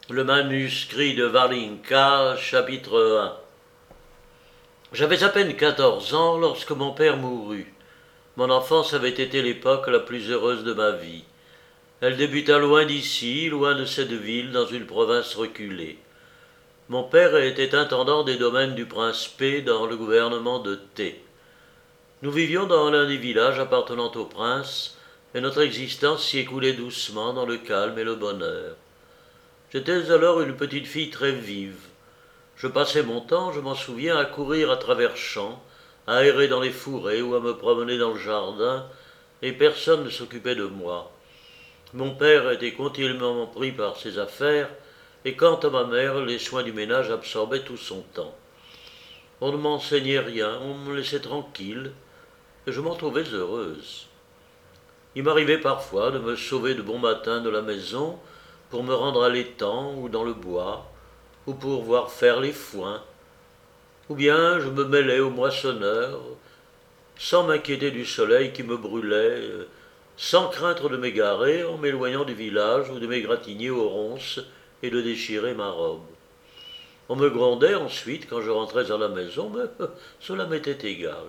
Le manuscrit de Valinka, chapitre 1. J'avais à peine 14 ans lorsque mon père mourut. Mon enfance avait été l'époque la plus heureuse de ma vie. Elle débuta loin d'ici, loin de cette ville, dans une province reculée. Mon père était intendant des domaines du prince P dans le gouvernement de T. Nous vivions dans l'un des villages appartenant au prince, et notre existence s'y écoulait doucement dans le calme et le bonheur. J'étais alors une petite fille très vive. Je passais mon temps, je m'en souviens, à courir à travers champs, à errer dans les fourrés ou à me promener dans le jardin, et personne ne s'occupait de moi. Mon père était continuellement pris par ses affaires, et quant à ma mère, les soins du ménage absorbaient tout son temps. On ne m'enseignait rien, on me laissait tranquille, et je m'en trouvais heureuse. Il m'arrivait parfois de me sauver de bon matin de la maison pour me rendre à l'étang ou dans le bois, ou pour voir faire les foins, ou bien je me mêlais aux moissonneurs, sans m'inquiéter du soleil qui me brûlait, sans craindre de m'égarer en m'éloignant du village ou de m'égratigner aux ronces et de déchirer ma robe. On me grondait ensuite quand je rentrais à la maison, mais cela m'était égal.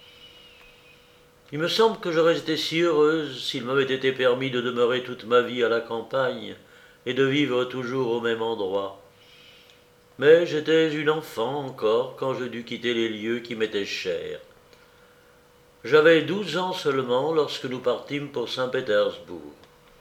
Il me semble que j'aurais été si heureuse s'il m'avait été permis de demeurer toute ma vie à la campagne et de vivre toujours au même endroit. Mais j'étais une enfant encore quand je dus quitter les lieux qui m'étaient chers. J'avais 12 ans seulement lorsque nous partîmes pour Saint-Pétersbourg.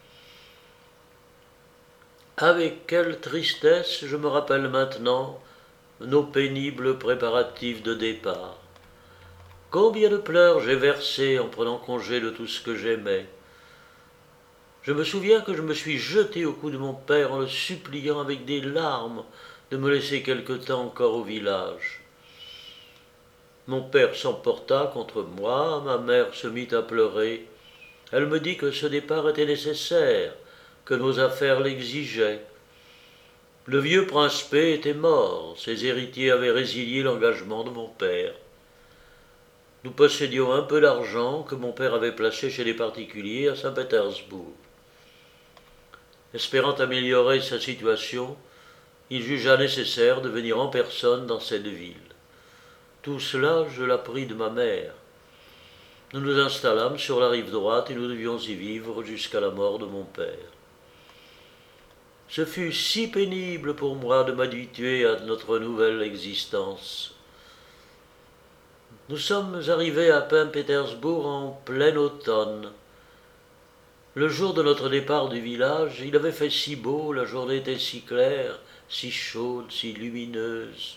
Avec quelle tristesse je me rappelle maintenant nos pénibles préparatifs de départ. Combien de pleurs j'ai versés en prenant congé de tout ce que j'aimais. Je me souviens que je me suis jeté au cou de mon père en le suppliant avec des larmes de me laisser quelque temps encore au village. Mon père s'emporta contre moi, ma mère se mit à pleurer. Elle me dit que ce départ était nécessaire, que nos affaires l'exigeaient. Le vieux prince P était mort, ses héritiers avaient résilié l'engagement de mon père. Nous possédions un peu d'argent que mon père avait placé chez les particuliers à Saint-Pétersbourg. Espérant améliorer sa situation, il jugea nécessaire de venir en personne dans cette ville. Tout cela, je l'appris de ma mère. Nous nous installâmes sur la rive droite et nous devions y vivre jusqu'à la mort de mon père. Ce fut si pénible pour moi de m'habituer à notre nouvelle existence. Nous sommes arrivés à Saint-Pétersbourg en plein automne. Le jour de notre départ du village, il avait fait si beau, la journée était si claire, si chaude, si lumineuse.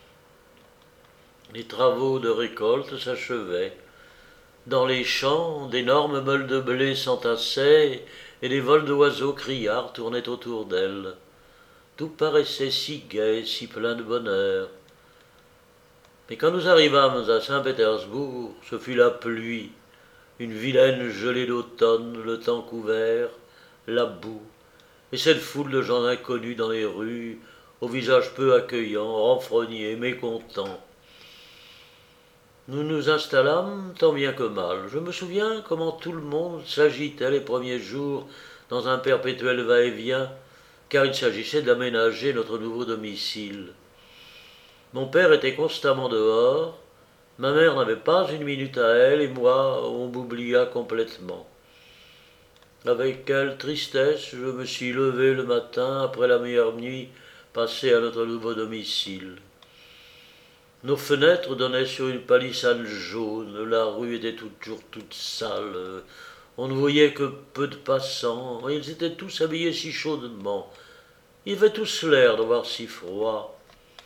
Les travaux de récolte s'achevaient. Dans les champs, d'énormes meules de blé s'entassaient et des vols d'oiseaux criards tournaient autour d'elles. Tout paraissait si gai, si plein de bonheur. Mais quand nous arrivâmes à Saint-Pétersbourg, ce fut la pluie, une vilaine gelée d'automne, le temps couvert, la boue, et cette foule de gens inconnus dans les rues, au visage peu accueillant, renfrognés, mécontents. Nous nous installâmes tant bien que mal. Je me souviens comment tout le monde s'agitait les premiers jours dans un perpétuel va-et-vient, car il s'agissait d'aménager notre nouveau domicile. Mon père était constamment dehors, ma mère n'avait pas une minute à elle, et moi, on m'oublia complètement. Avec quelle tristesse je me suis levé le matin après la meilleure nuit passée à notre nouveau domicile. Nos fenêtres donnaient sur une palissade jaune, la rue était toujours toute sale, on ne voyait que peu de passants, et ils étaient tous habillés si chaudement. Ils avaient tous l'air d'avoir si froid.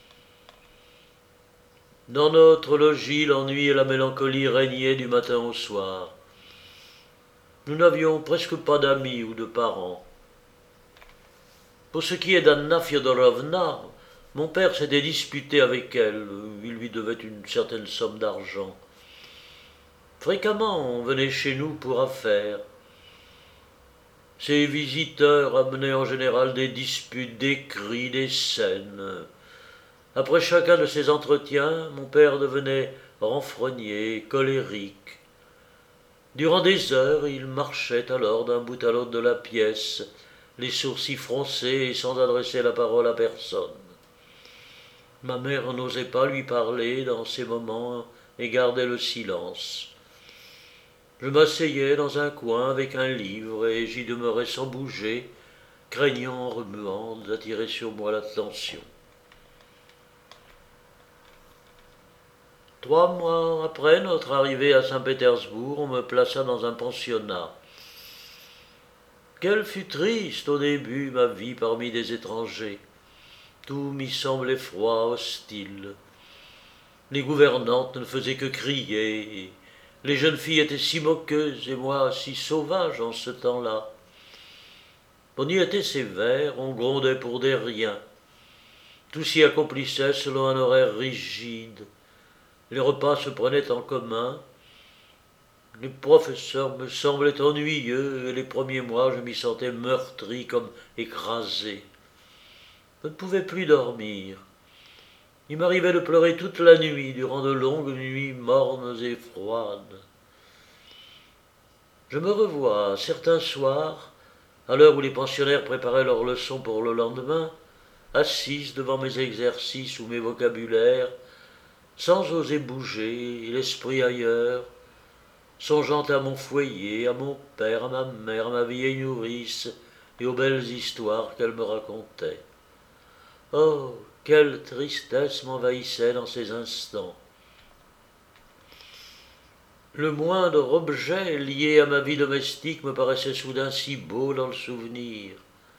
Dans notre logis, l'ennui et la mélancolie régnaient du matin au soir. Nous n'avions presque pas d'amis ou de parents. Pour ce qui est d'Anna Fyodorovna, mon père s'était disputé avec elle, il lui devait une certaine somme d'argent. Fréquemment, on venait chez nous pour affaires. Ces visiteurs amenaient en général des disputes, des cris, des scènes. Après chacun de ces entretiens, mon père devenait renfrogné, colérique. Durant des heures, il marchait alors d'un bout à l'autre de la pièce, les sourcils froncés et sans adresser la parole à personne. Ma mère n'osait pas lui parler dans ces moments et gardait le silence. Je m'asseyais dans un coin avec un livre et j'y demeurais sans bouger, craignant en remuant d'attirer sur moi l'attention. 3 mois après notre arrivée à Saint-Pétersbourg, on me plaça dans un pensionnat. Quelle fut triste au début ma vie parmi des étrangers. Tout m'y semblait froid, hostile. Les gouvernantes ne faisaient que crier. Les jeunes filles étaient si moqueuses et moi si sauvage en ce temps-là. On y était sévère, on grondait pour des riens. Tout s'y accomplissait selon un horaire rigide. Les repas se prenaient en commun. Les professeurs me semblaient ennuyeux et les premiers mois je m'y sentais meurtri comme écrasé. Je ne pouvais plus dormir. Il m'arrivait de pleurer toute la nuit durant de longues nuits mornes et froides. Je me revois certains soirs, à l'heure où les pensionnaires préparaient leurs leçons pour le lendemain, assise devant mes exercices ou mes vocabulaires, sans oser bouger, l'esprit ailleurs, songeant à mon foyer, à mon père, à ma mère, à ma vieille nourrice et aux belles histoires qu'elle me racontait. Oh, quelle tristesse m'envahissait dans ces instants. Le moindre objet lié à ma vie domestique me paraissait soudain si beau dans le souvenir.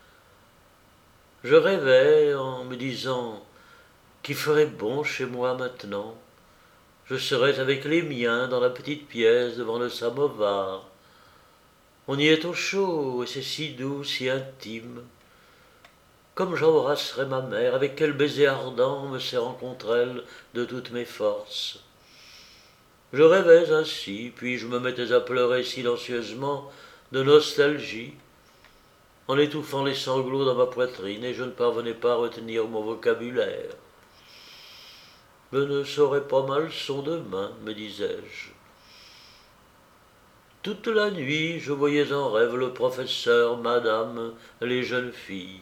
Je rêvais en me disant qu'il ferait bon chez moi maintenant. Je serais avec les miens dans la petite pièce devant le samovar. On y est au chaud et c'est si doux, si intime. Comme j'embrasserais ma mère, avec quel baiser ardent me serrant contre elle de toutes mes forces. Je rêvais ainsi, puis je me mettais à pleurer silencieusement de nostalgie, en étouffant les sanglots dans ma poitrine, et je ne parvenais pas à retenir mon vocabulaire. Je ne saurais pas ma leçon demain, me disais-je. Toute la nuit, je voyais en rêve le professeur, madame, les jeunes filles.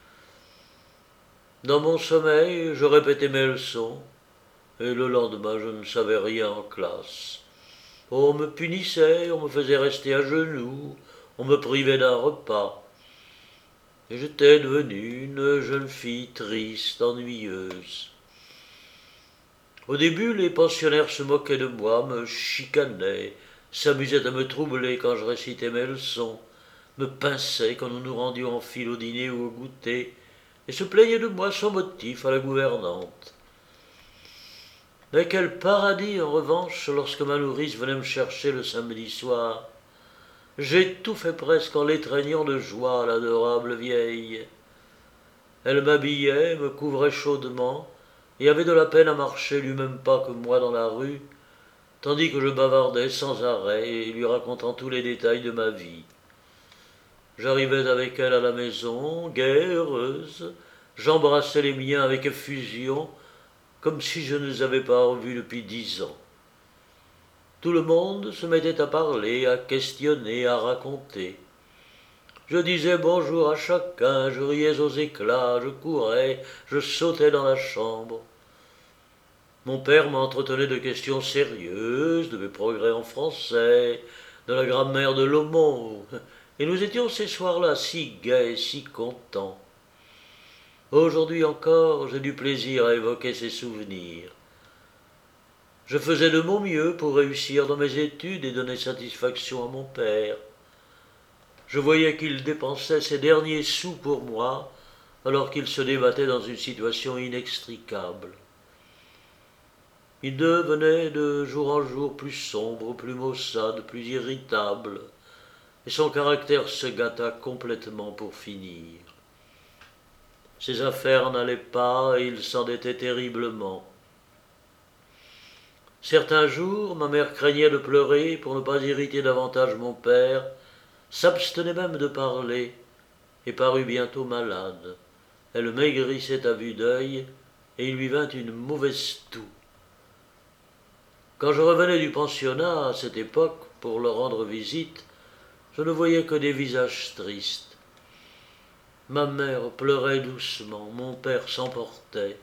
Dans mon sommeil, je répétais mes leçons, et le lendemain, je ne savais rien en classe. On me punissait, on me faisait rester à genoux, on me privait d'un repas. Et j'étais devenue une jeune fille triste, ennuyeuse. Au début, les pensionnaires se moquaient de moi, me chicanaient, s'amusaient à me troubler quand je récitais mes leçons, me pinçaient quand nous nous rendions en file au dîner ou au goûter, et se plaignaient de moi sans motif à la gouvernante. Mais quel paradis, en revanche, lorsque ma nourrice venait me chercher le samedi soir. J'étouffais presque en l'étreignant de joie, l'adorable vieille. Elle m'habillait, me couvrait chaudement, et avait de la peine à marcher du même pas que moi dans la rue, tandis que je bavardais sans arrêt et lui racontant tous les détails de ma vie. J'arrivais avec elle à la maison, gaie, heureuse, j'embrassais les miens avec effusion, comme si je ne les avais pas revus depuis 10 ans. Tout le monde se mettait à parler, à questionner, à raconter. Je disais bonjour à chacun, je riais aux éclats, je courais, je sautais dans la chambre. Mon père m'entretenait de questions sérieuses, de mes progrès en français, de la grammaire de l'homo, et nous étions ces soirs-là si gais, si contents. Aujourd'hui encore, j'ai du plaisir à évoquer ces souvenirs. Je faisais de mon mieux pour réussir dans mes études et donner satisfaction à mon père. Je voyais qu'il dépensait ses derniers sous pour moi, alors qu'il se débattait dans une situation inextricable. Il devenait de jour en jour plus sombre, plus maussade, plus irritable, et son caractère se gâta complètement pour finir. Ses affaires n'allaient pas et il s'endettait terriblement. Certains jours, ma mère craignait de pleurer pour ne pas irriter davantage mon père, s'abstenait même de parler, et parut bientôt malade. Elle maigrissait à vue d'œil, et il lui vint une mauvaise toux. Quand je revenais du pensionnat, à cette époque, pour leur rendre visite, je ne voyais que des visages tristes. Ma mère pleurait doucement, mon père s'emportait.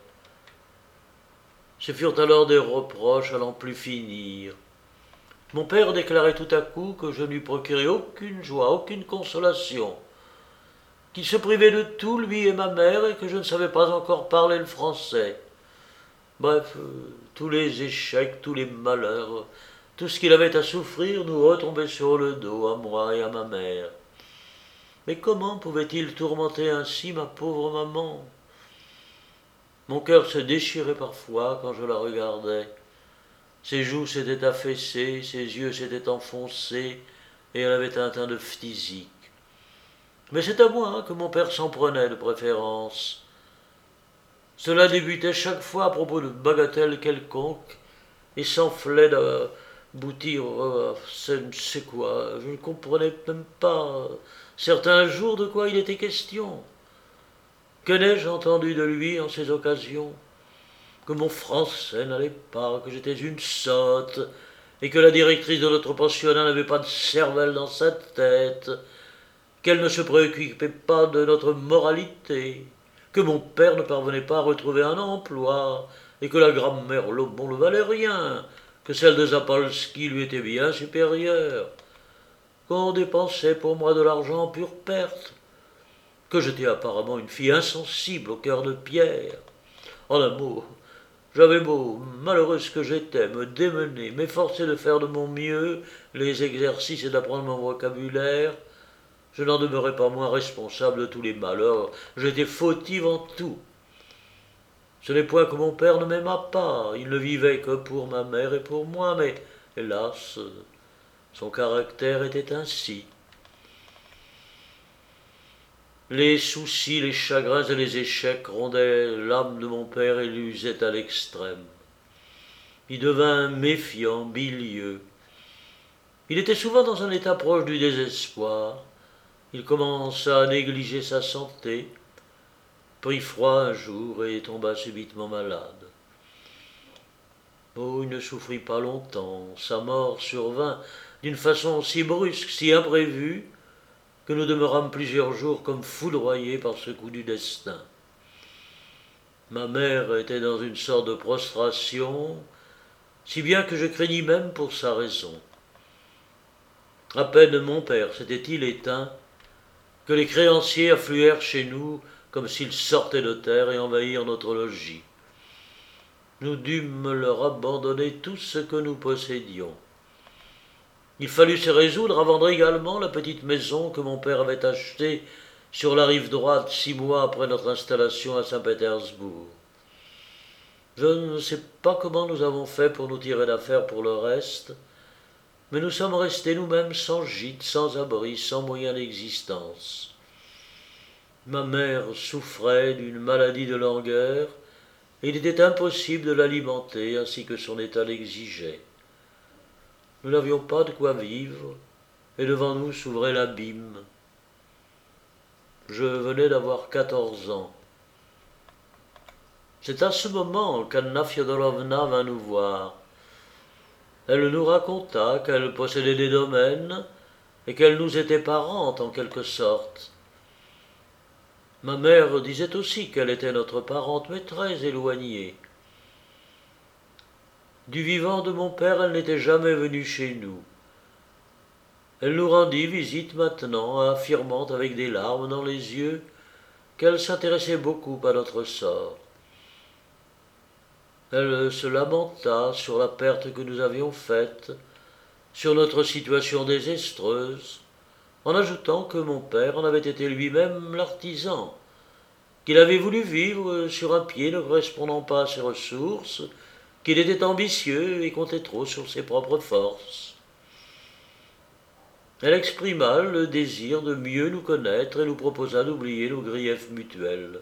Ce furent alors des reproches à n'en plus finir. Mon père déclarait tout à coup que je ne lui procurais aucune joie, aucune consolation, qu'il se privait de tout, lui et ma mère, et que je ne savais pas encore parler le français. Bref, tous les échecs, tous les malheurs, tout ce qu'il avait à souffrir nous retombait sur le dos, à moi et à ma mère. Mais comment pouvait-il tourmenter ainsi ma pauvre maman? Mon cœur se déchirait parfois quand je la regardais. Ses joues s'étaient affaissées, ses yeux s'étaient enfoncés, et elle avait un teint de phtisique. Mais c'est à moi que mon père s'en prenait de préférence. Cela débutait chaque fois à propos de bagatelles quelconques, et s'enflait d'aboutir à c'est quoi. Je ne comprenais même pas certains jours de quoi il était question. Que n'ai-je entendu de lui en ces occasions? Que mon français n'allait pas, que j'étais une sotte, et que la directrice de notre pensionnat n'avait pas de cervelle dans sa tête, qu'elle ne se préoccupait pas de notre moralité, que mon père ne parvenait pas à retrouver un emploi, et que la grammaire Lobon ne valait rien, que celle de Zapolski lui était bien supérieure, qu'on dépensait pour moi de l'argent en pure perte, que j'étais apparemment une fille insensible au cœur de pierre. En un mot, j'avais beau, malheureuse que j'étais, me démener, m'efforcer de faire de mon mieux les exercices et d'apprendre mon vocabulaire, je n'en demeurais pas moins responsable de tous les malheurs. J'étais fautive en tout. Ce n'est point que mon père ne m'aimât pas, il ne vivait que pour ma mère et pour moi, mais, hélas, son caractère était ainsi. Les soucis, les chagrins et les échecs rondaient l'âme de mon père et l'usaient à l'extrême. Il devint méfiant, bilieux. Il était souvent dans un état proche du désespoir. Il commença à négliger sa santé, prit froid un jour et tomba subitement malade. Oh, il ne souffrit pas longtemps. Sa mort survint d'une façon si brusque, si imprévue, que nous demeurâmes plusieurs jours comme foudroyés par ce coup du destin. Ma mère était dans une sorte de prostration, si bien que je craignis même pour sa raison. À peine mon père s'était-il éteint, que les créanciers affluèrent chez nous comme s'ils sortaient de terre et envahirent notre logis. Nous dûmes leur abandonner tout ce que nous possédions. Il fallut se résoudre à vendre également la petite maison que mon père avait achetée sur la rive droite 6 mois après notre installation à Saint-Pétersbourg. Je ne sais pas comment nous avons fait pour nous tirer d'affaire pour le reste, mais nous sommes restés nous-mêmes sans gîte, sans abri, sans moyen d'existence. Ma mère souffrait d'une maladie de langueur, et il était impossible de l'alimenter ainsi que son état l'exigeait. Nous n'avions pas de quoi vivre, et devant nous s'ouvrait l'abîme. Je venais d'avoir 14 ans. C'est à ce moment qu'Anna Fyodorovna vint nous voir. Elle nous raconta qu'elle possédait des domaines et qu'elle nous était parente en quelque sorte. Ma mère disait aussi qu'elle était notre parente, mais très éloignée. Du vivant de mon père, elle n'était jamais venue chez nous. Elle nous rendit visite maintenant, affirmant avec des larmes dans les yeux qu'elle s'intéressait beaucoup à notre sort. Elle se lamenta sur la perte que nous avions faite, sur notre situation désastreuse, en ajoutant que mon père en avait été lui-même l'artisan, qu'il avait voulu vivre sur un pied ne correspondant pas à ses ressources, qu'il était ambitieux et comptait trop sur ses propres forces. Elle exprima le désir de mieux nous connaître et nous proposa d'oublier nos griefs mutuels.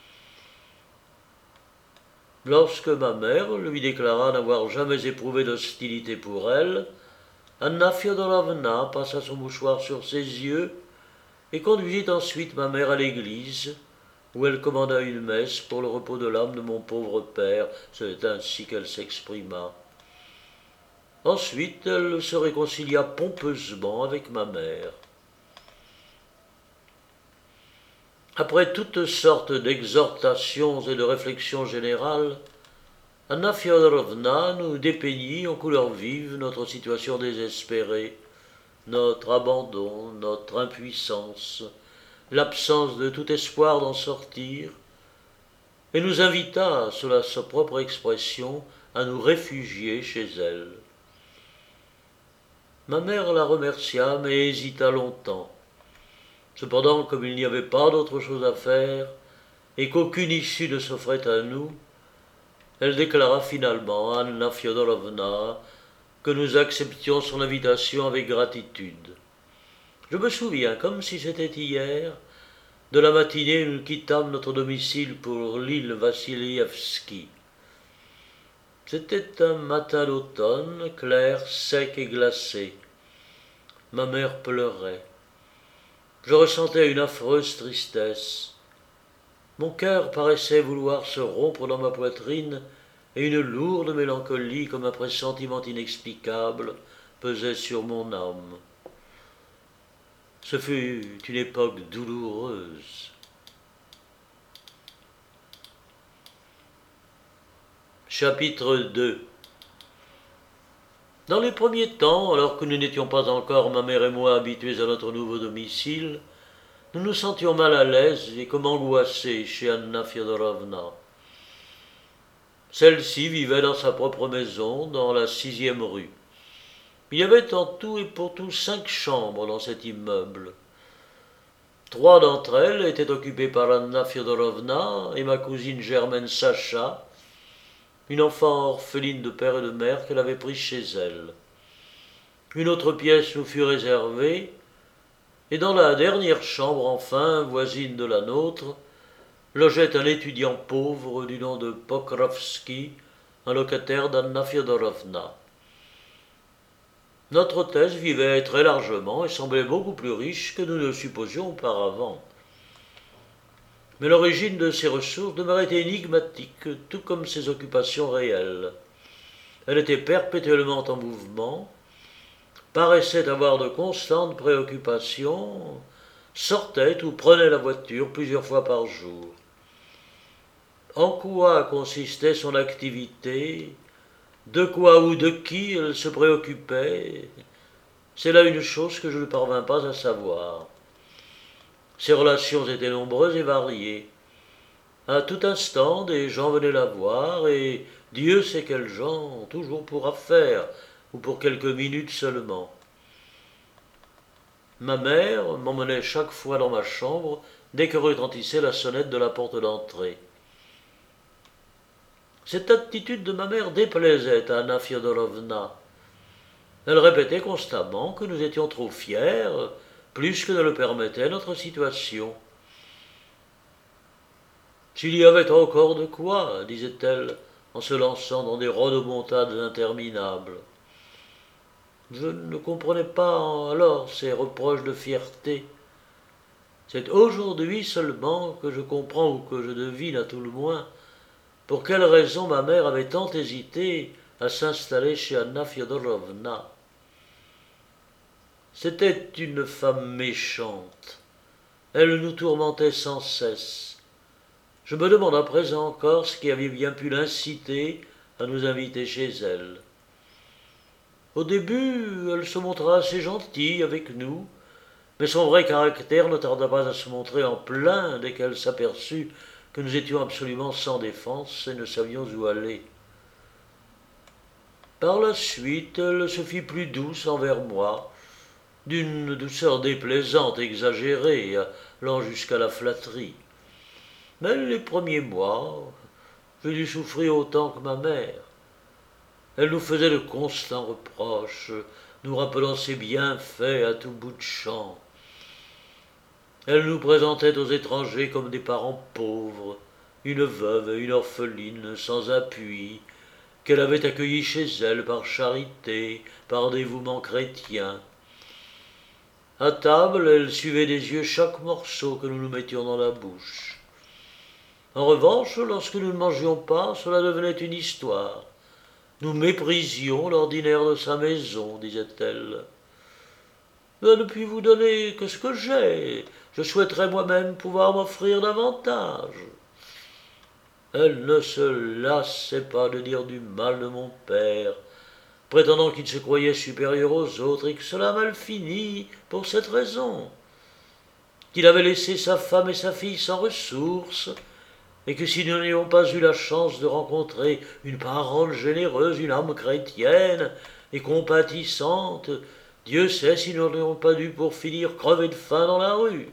Lorsque ma mère lui déclara n'avoir jamais éprouvé d'hostilité pour elle, Anna Fyodorovna passa son mouchoir sur ses yeux et conduisit ensuite ma mère à l'église, où elle commanda une messe pour le repos de l'âme de mon pauvre père. C'est ainsi qu'elle s'exprima. Ensuite, elle se réconcilia pompeusement avec ma mère. Après toutes sortes d'exhortations et de réflexions générales, Anna Fyodorovna nous dépeignit en couleurs vives notre situation désespérée, notre abandon, notre impuissance, l'absence de tout espoir d'en sortir, et nous invita, selon sa propre expression, à nous réfugier chez elle. Ma mère la remercia, mais hésita longtemps. Cependant, comme il n'y avait pas d'autre chose à faire, et qu'aucune issue ne s'offrait à nous, elle déclara finalement à Anna Fyodorovna que nous acceptions son invitation avec gratitude. Je me souviens, comme si c'était hier, de la matinée où nous quittâmes notre domicile pour l'île Vassilievski. C'était un matin d'automne, clair, sec et glacé. Ma mère pleurait. Je ressentais une affreuse tristesse. Mon cœur paraissait vouloir se rompre dans ma poitrine, et une lourde mélancolie, comme un pressentiment inexplicable, pesait sur mon âme. Ce fut une époque douloureuse. Chapitre 2. Dans les premiers temps, alors que nous n'étions pas encore, ma mère et moi, habitués à notre nouveau domicile, nous nous sentions mal à l'aise et comme angoissés chez Anna Fyodorovna. Celle-ci vivait dans sa propre maison, dans la 6e rue. Il y avait en tout et pour tout 5 chambres dans cet immeuble. 3 d'entre elles étaient occupées par Anna Fyodorovna et ma cousine germaine Sacha, une enfant orpheline de père et de mère qu'elle avait prise chez elle. Une autre pièce nous fut réservée, et dans la dernière chambre, enfin, voisine de la nôtre, logeait un étudiant pauvre du nom de Pokrovski, un locataire d'Anna Fyodorovna. Notre hôtesse vivait très largement et semblait beaucoup plus riche que nous ne le supposions auparavant. Mais l'origine de ses ressources demeurait énigmatique, tout comme ses occupations réelles. Elle était perpétuellement en mouvement, paraissait avoir de constantes préoccupations, sortait ou prenait la voiture plusieurs fois par jour. En quoi consistait son activité? De quoi ou de qui elle se préoccupait? C'est là une chose que je ne parvins pas à savoir. Ses relations étaient nombreuses et variées. À tout instant, des gens venaient la voir, et Dieu sait quels gens, toujours pour affaires, ou pour quelques minutes seulement. Ma mère m'emmenait chaque fois dans ma chambre dès que retentissait la sonnette de la porte d'entrée. Cette attitude de ma mère déplaisait à Anna Fyodorovna. Elle répétait constamment que nous étions trop fiers, plus que ne le permettait notre situation. S'il y avait encore de quoi, disait-elle, en se lançant dans des rodomontades interminables. Je ne comprenais pas alors ces reproches de fierté. C'est aujourd'hui seulement que je comprends, ou que je devine à tout le moins, pour quelle raison ma mère avait tant hésité à s'installer chez Anna Fyodorovna. C'était une femme méchante. Elle nous tourmentait sans cesse. Je me demande à présent encore ce qui avait bien pu l'inciter à nous inviter chez elle. Au début, elle se montra assez gentille avec nous, mais son vrai caractère ne tarda pas à se montrer en plein dès qu'elle s'aperçut que nous étions absolument sans défense et ne savions où aller. Par la suite, elle se fit plus douce envers moi, d'une douceur déplaisante, exagérée, allant jusqu'à la flatterie. Mais les premiers mois, je dû souffrir autant que ma mère. Elle nous faisait de constants reproches, nous rappelant ses bienfaits à tout bout de champ. Elle nous présentait aux étrangers comme des parents pauvres, une veuve et une orpheline sans appui, qu'elle avait accueillie chez elle par charité, par dévouement chrétien. À table, elle suivait des yeux chaque morceau que nous nous mettions dans la bouche. En revanche, lorsque nous ne mangions pas, cela devenait une histoire. Nous méprisions l'ordinaire de sa maison, disait-elle. Je ne puis vous donner que ce que j'ai. Je souhaiterais moi-même pouvoir m'offrir davantage. Elle ne se lassait pas de dire du mal de mon père, prétendant qu'il se croyait supérieur aux autres et que cela a mal fini pour cette raison, qu'il avait laissé sa femme et sa fille sans ressources, et que si nous n'avions pas eu la chance de rencontrer une parole généreuse, une âme chrétienne et compatissante, Dieu sait si nous n'aurions pas dû pour finir crever de faim dans la rue.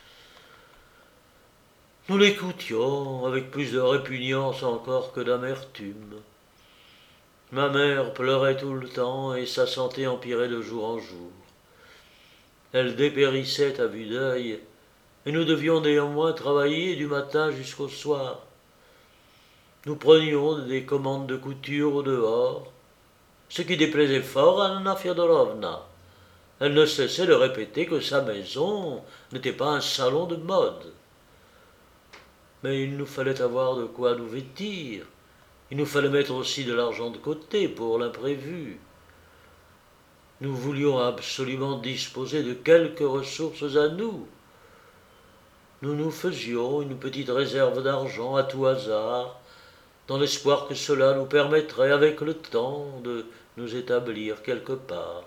Nous l'écoutions avec plus de répugnance encore que d'amertume. Ma mère pleurait tout le temps et sa santé empirait de jour en jour. Elle dépérissait à vue d'œil, et nous devions néanmoins travailler du matin jusqu'au soir. Nous prenions des commandes de couture au dehors, ce qui déplaisait fort à Anna Fyodorovna. Elle ne cessait de répéter que sa maison n'était pas un salon de mode. Mais il nous fallait avoir de quoi nous vêtir. Il nous fallait mettre aussi de l'argent de côté pour l'imprévu. Nous voulions absolument disposer de quelques ressources à nous. Nous nous faisions une petite réserve d'argent à tout hasard, dans l'espoir que cela nous permettrait avec le temps de nous établir quelque part.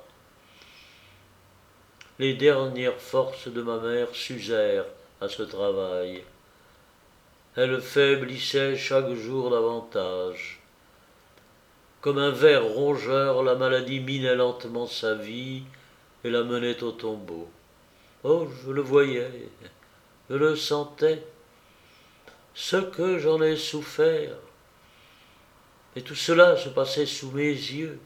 Les dernières forces de ma mère s'usèrent à ce travail. Elle faiblissait chaque jour davantage. Comme un ver rongeur, la maladie minait lentement sa vie et la menait au tombeau. Oh, je le voyais, je le sentais, ce que j'en ai souffert. Et tout cela se passait sous mes yeux.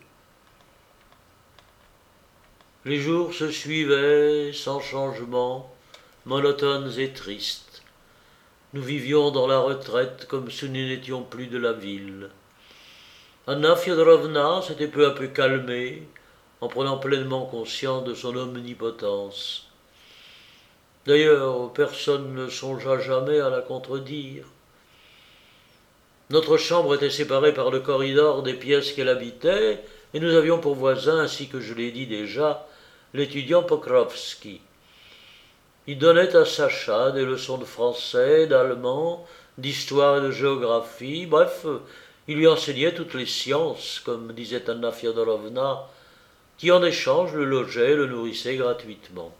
Les jours se suivaient sans changement, monotones et tristes. Nous vivions dans la retraite comme si nous n'étions plus de la ville. Anna Fyodorovna s'était peu à peu calmée, en prenant pleinement conscience de son omnipotence. D'ailleurs, personne ne songea jamais à la contredire. Notre chambre était séparée par le corridor des pièces qu'elle habitait, et nous avions pour voisin, ainsi que je l'ai dit déjà, l'étudiant Pokrovski. Il donnait à Sacha des leçons de français, d'allemand, d'histoire et de géographie, bref, il lui enseignait toutes les sciences, comme disait Anna Fyodorovna, qui en échange le logeait et le nourrissait gratuitement.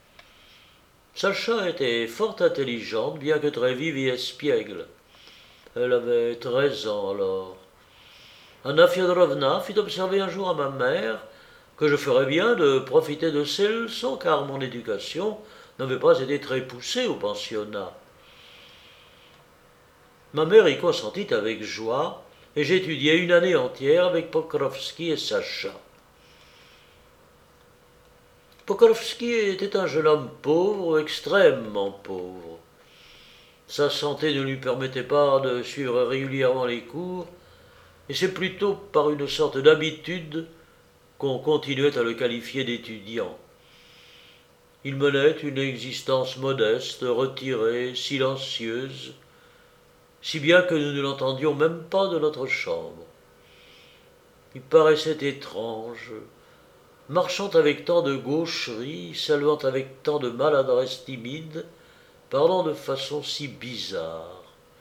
Sacha était fort intelligente, bien que très vive et espiègle. Elle avait 13 ans alors. Anna Fyodorovna fit observer un jour à ma mère que je ferais bien de profiter de ses leçons, car mon éducation n'avait pas été très poussée au pensionnat. Ma mère y consentit avec joie, et j'étudiai une année entière avec Pokrovski et Sacha. Pokrovski était un jeune homme pauvre, extrêmement pauvre. Sa santé ne lui permettait pas de suivre régulièrement les cours, et c'est plutôt par une sorte d'habitude qu'on continuait à le qualifier d'étudiant. Il menait une existence modeste, retirée, silencieuse, si bien que nous ne l'entendions même pas de notre chambre. Il paraissait étrange, marchant avec tant de gaucherie, saluant avec tant de maladresse timide, parlant de façon si bizarre.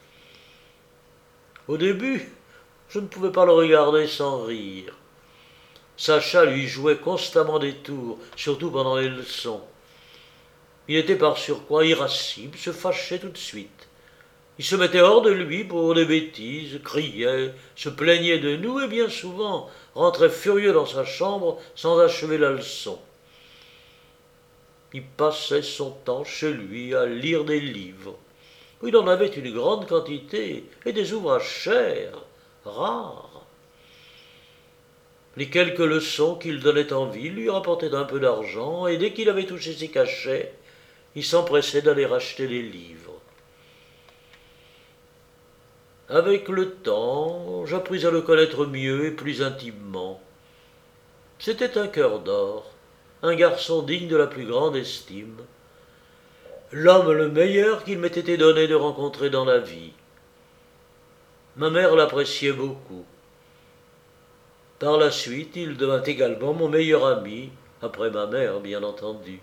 Au début, je ne pouvais pas le regarder sans rire. Sacha lui jouait constamment des tours, surtout pendant les leçons. Il était par surcroît irascible, se fâchait tout de suite. Il se mettait hors de lui pour des bêtises, criait, se plaignait de nous et bien souvent rentrait furieux dans sa chambre sans achever la leçon. Il passait son temps chez lui à lire des livres. Il en avait une grande quantité et des ouvrages chers, rares. Les quelques leçons qu'il donnait en ville lui rapportaient un peu d'argent et dès qu'il avait touché ses cachets, il s'empressait d'aller racheter les livres. Avec le temps, j'appris à le connaître mieux et plus intimement. C'était un cœur d'or, un garçon digne de la plus grande estime, l'homme le meilleur qu'il m'ait été donné de rencontrer dans la vie. Ma mère l'appréciait beaucoup. Par la suite, il devint également mon meilleur ami, après ma mère, bien entendu.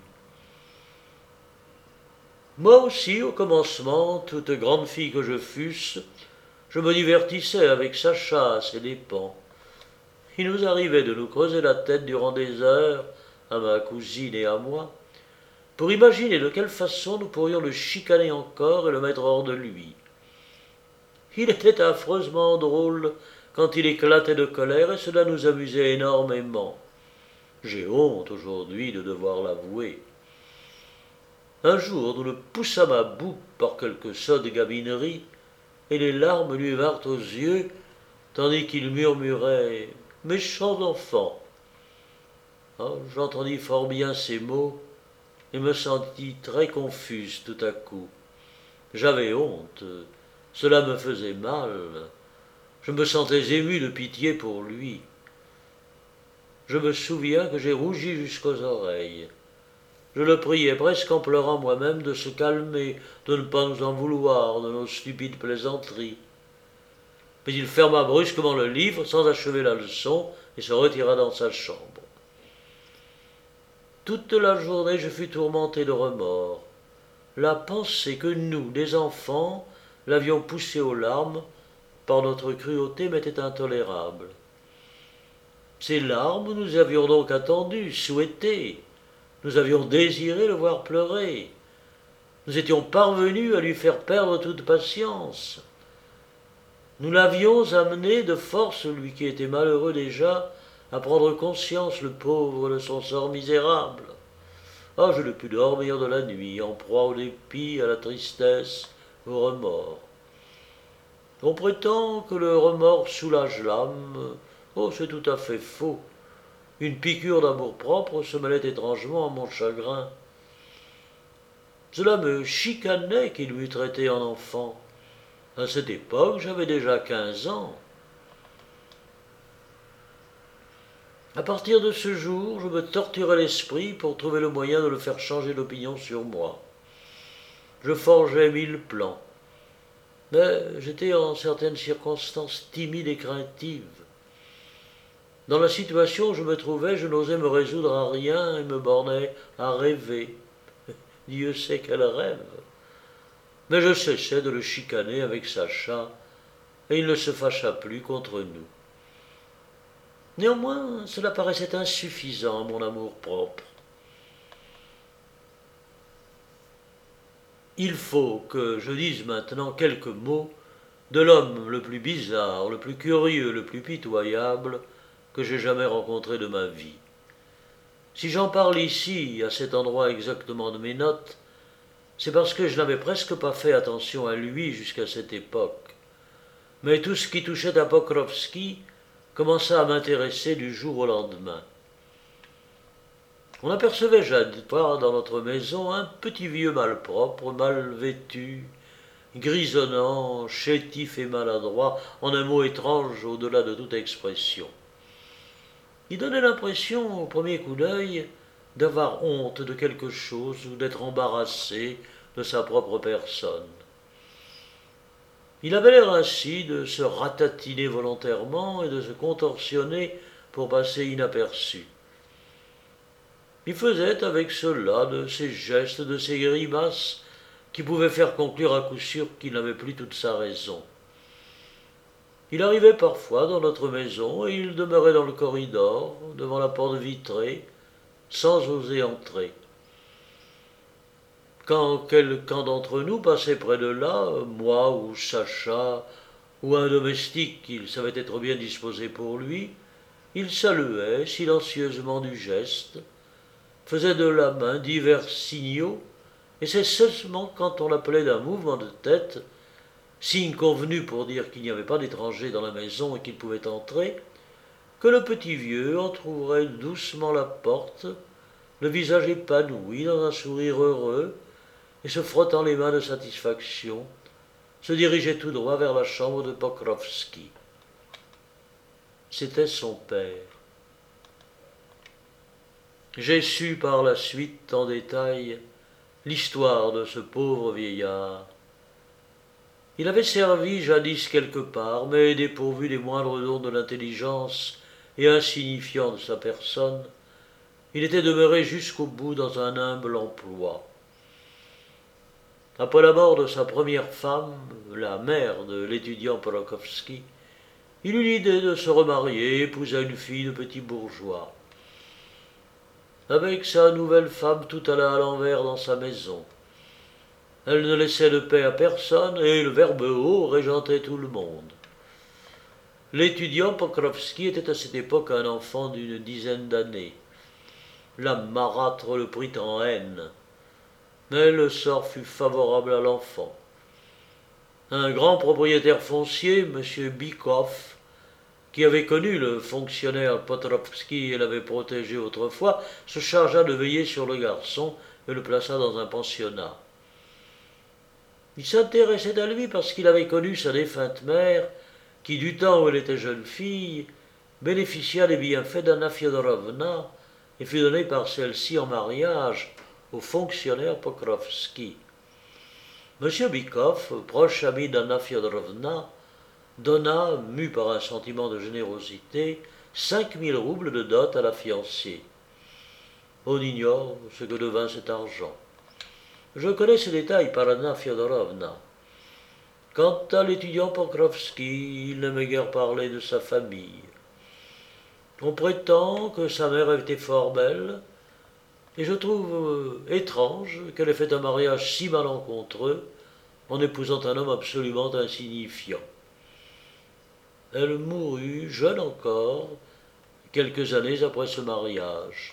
Moi aussi, au commencement, toute grande fille que je fusse, je me divertissais avec Sacha à ses dépens. Il nous arrivait de nous creuser la tête durant des heures, à ma cousine et à moi, pour imaginer de quelle façon nous pourrions le chicaner encore et le mettre hors de lui. Il était affreusement drôle quand il éclatait de colère et cela nous amusait énormément. J'ai honte aujourd'hui de devoir l'avouer. Un jour, nous le poussâmes à bout par quelque sotte gabinerie, et les larmes lui vinrent aux yeux, tandis qu'il murmurait « Méchant enfant !» J'entendis fort bien ces mots, et me sentis très confuse tout à coup. J'avais honte, cela me faisait mal, je me sentais ému de pitié pour lui. Je me souviens que j'ai rougi jusqu'aux oreilles. Je le priais presque en pleurant moi-même de se calmer, de ne pas nous en vouloir de nos stupides plaisanteries. Mais il ferma brusquement le livre sans achever la leçon et se retira dans sa chambre. Toute la journée je fus tourmenté de remords. La pensée que nous, des enfants, l'avions poussé aux larmes par notre cruauté m'était intolérable. Ces larmes, nous avions donc attendu, souhaité. Nous avions désiré le voir pleurer. Nous étions parvenus à lui faire perdre toute patience. Nous l'avions amené de force, lui qui était malheureux déjà, à prendre conscience, le pauvre, de son sort misérable. Je ne pus dormir de la nuit, en proie au dépit, à la tristesse, au remords. On prétend que le remords soulage l'âme. C'est tout à fait faux. Une piqûre d'amour-propre se mêlait étrangement à mon chagrin. Cela me chicanait qu'il m'eût traité en enfant. À cette époque, j'avais déjà 15 ans. À partir de ce jour, je me torturais l'esprit pour trouver le moyen de le faire changer d'opinion sur moi. Je forgeais 1000 plans. Mais j'étais en certaines circonstances timide et craintive. Dans la situation où je me trouvais, je n'osais me résoudre à rien et me bornais à rêver. Dieu sait quel rêve. Mais je cessais de le chicaner avec Sacha, et il ne se fâcha plus contre nous. Néanmoins, cela paraissait insuffisant à mon amour-propre. Il faut que je dise maintenant quelques mots de l'homme le plus bizarre, le plus curieux, le plus pitoyable que j'ai jamais rencontré de ma vie. Si j'en parle ici, à cet endroit exactement de mes notes, c'est parce que je n'avais presque pas fait attention à lui jusqu'à cette époque. Mais tout ce qui touchait à Pokrovski commença à m'intéresser du jour au lendemain. On apercevait jadis dans notre maison un petit vieux malpropre, mal vêtu, grisonnant, chétif et maladroit, en un mot étrange au-delà de toute expression. Il donnait l'impression, au premier coup d'œil, d'avoir honte de quelque chose ou d'être embarrassé de sa propre personne. Il avait l'air ainsi de se ratatiner volontairement et de se contorsionner pour passer inaperçu. Il faisait avec cela de ces gestes, de ces grimaces qui pouvaient faire conclure à coup sûr qu'il n'avait plus toute sa raison. Il arrivait parfois dans notre maison et il demeurait dans le corridor, devant la porte vitrée, sans oser entrer. Quand quelqu'un d'entre nous passait près de là, moi ou Sacha, ou un domestique qu'il savait être bien disposé pour lui, il saluait silencieusement du geste, faisait de la main divers signaux, et c'est seulement quand on l'appelait d'un mouvement de tête, signe convenu pour dire qu'il n'y avait pas d'étranger dans la maison et qu'il pouvait entrer, que le petit vieux entrouvrait doucement la porte, le visage épanoui dans un sourire heureux, et se frottant les mains de satisfaction, se dirigeait tout droit vers la chambre de Pokrovski. C'était son père. J'ai su par la suite en détail l'histoire de ce pauvre vieillard. Il avait servi jadis quelque part, mais dépourvu des moindres dons de l'intelligence et insignifiant de sa personne, il était demeuré jusqu'au bout dans un humble emploi. Après la mort de sa première femme, la mère de l'étudiant Polakovski, il eut l'idée de se remarier et épousa une fille de petit bourgeois. Avec sa nouvelle femme, tout alla à l'envers dans sa maison. Elle ne laissait de paix à personne et le verbe haut régentait tout le monde. L'étudiant Pokrovski était à cette époque un enfant d'une dizaine d'années. La marâtre le prit en haine, mais le sort fut favorable à l'enfant. Un grand propriétaire foncier, M. Bykov, qui avait connu le fonctionnaire Potrovski et l'avait protégé autrefois, se chargea de veiller sur le garçon et le plaça dans un pensionnat. Il s'intéressait à lui parce qu'il avait connu sa défunte mère, qui, du temps où elle était jeune fille, bénéficia des bienfaits d'Anna Fyodorovna et fut donnée par celle-ci en mariage au fonctionnaire Pokrovski. M. Bykov, proche ami d'Anna Fyodorovna, donna, mu par un sentiment de générosité, 5000 roubles de dot à la fiancée. On ignore ce que devint cet argent. Je connais ces détails par Anna Fyodorovna. Quant à l'étudiant Pokrovski, il n'aimait guère parler de sa famille. On prétend que sa mère était fort belle, et je trouve étrange qu'elle ait fait un mariage si malencontreux en épousant un homme absolument insignifiant. Elle mourut, jeune encore, quelques années après ce mariage.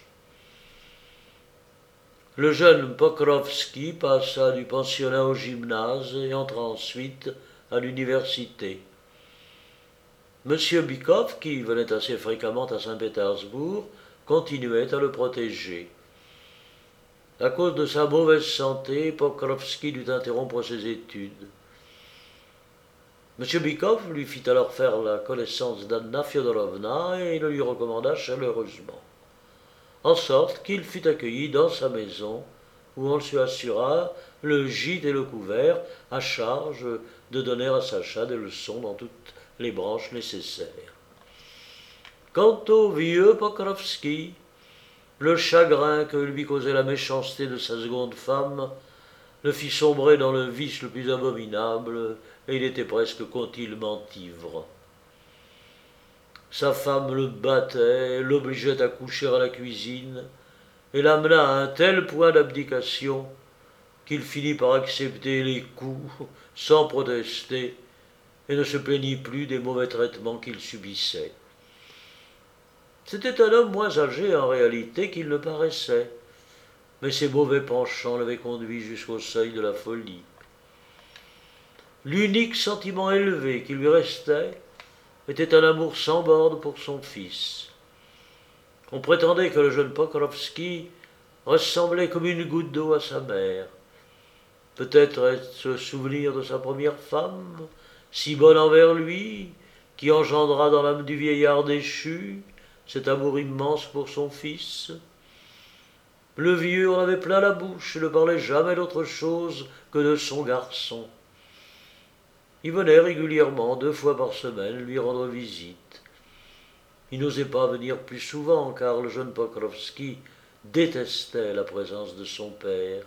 Le jeune Pokrovski passa du pensionnat au gymnase et entra ensuite à l'université. M. Bykov, qui venait assez fréquemment à Saint-Pétersbourg, continuait à le protéger. À cause de sa mauvaise santé, Pokrovski dut interrompre ses études. M. Bykov lui fit alors faire la connaissance d'Anna Fyodorovna et le lui recommanda chaleureusement, en sorte qu'il fut accueilli dans sa maison, où on lui assura le gîte et le couvert, à charge de donner à Sacha des leçons dans toutes les branches nécessaires. Quant au vieux Pokrovski, le chagrin que lui causait la méchanceté de sa seconde femme le fit sombrer dans le vice le plus abominable, et il était presque continuellement ivre. Sa femme le battait, l'obligeait à coucher à la cuisine, et l'amena à un tel point d'abdication qu'il finit par accepter les coups sans protester et ne se plaignit plus des mauvais traitements qu'il subissait. C'était un homme moins âgé en réalité qu'il ne paraissait, mais ses mauvais penchants l'avaient conduit jusqu'au seuil de la folie. L'unique sentiment élevé qui lui restait était un amour sans bornes pour son fils. On prétendait que le jeune Pokrovski ressemblait comme une goutte d'eau à sa mère. Peut-être est-ce le souvenir de sa première femme, si bonne envers lui, qui engendra dans l'âme du vieillard déchu cet amour immense pour son fils. Le vieux en avait plein la bouche et ne parlait jamais d'autre chose que de son garçon. Il venait régulièrement, 2 fois par semaine, lui rendre visite. Il n'osait pas venir plus souvent, car le jeune Pokrovski détestait la présence de son père.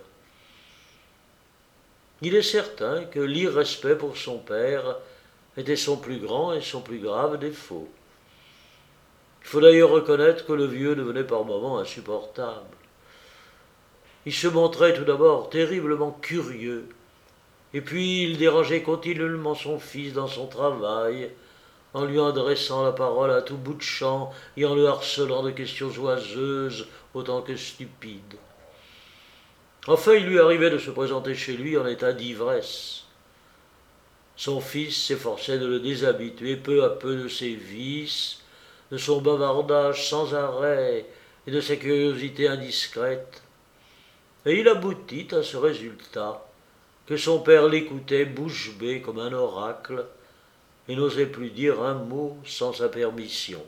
Il est certain que l'irrespect pour son père était son plus grand et son plus grave défaut. Il faut d'ailleurs reconnaître que le vieux devenait par moments insupportable. Il se montrait tout d'abord terriblement curieux, et puis il dérangeait continuellement son fils dans son travail, en lui adressant la parole à tout bout de champ et en le harcelant de questions oiseuses autant que stupides. Enfin, il lui arrivait de se présenter chez lui en état d'ivresse. Son fils s'efforçait de le déshabituer peu à peu de ses vices, de son bavardage sans arrêt et de sa curiosité indiscrète, et il aboutit à ce résultat que son père l'écoutait bouche bée comme un oracle et n'osait plus dire un mot sans sa permission.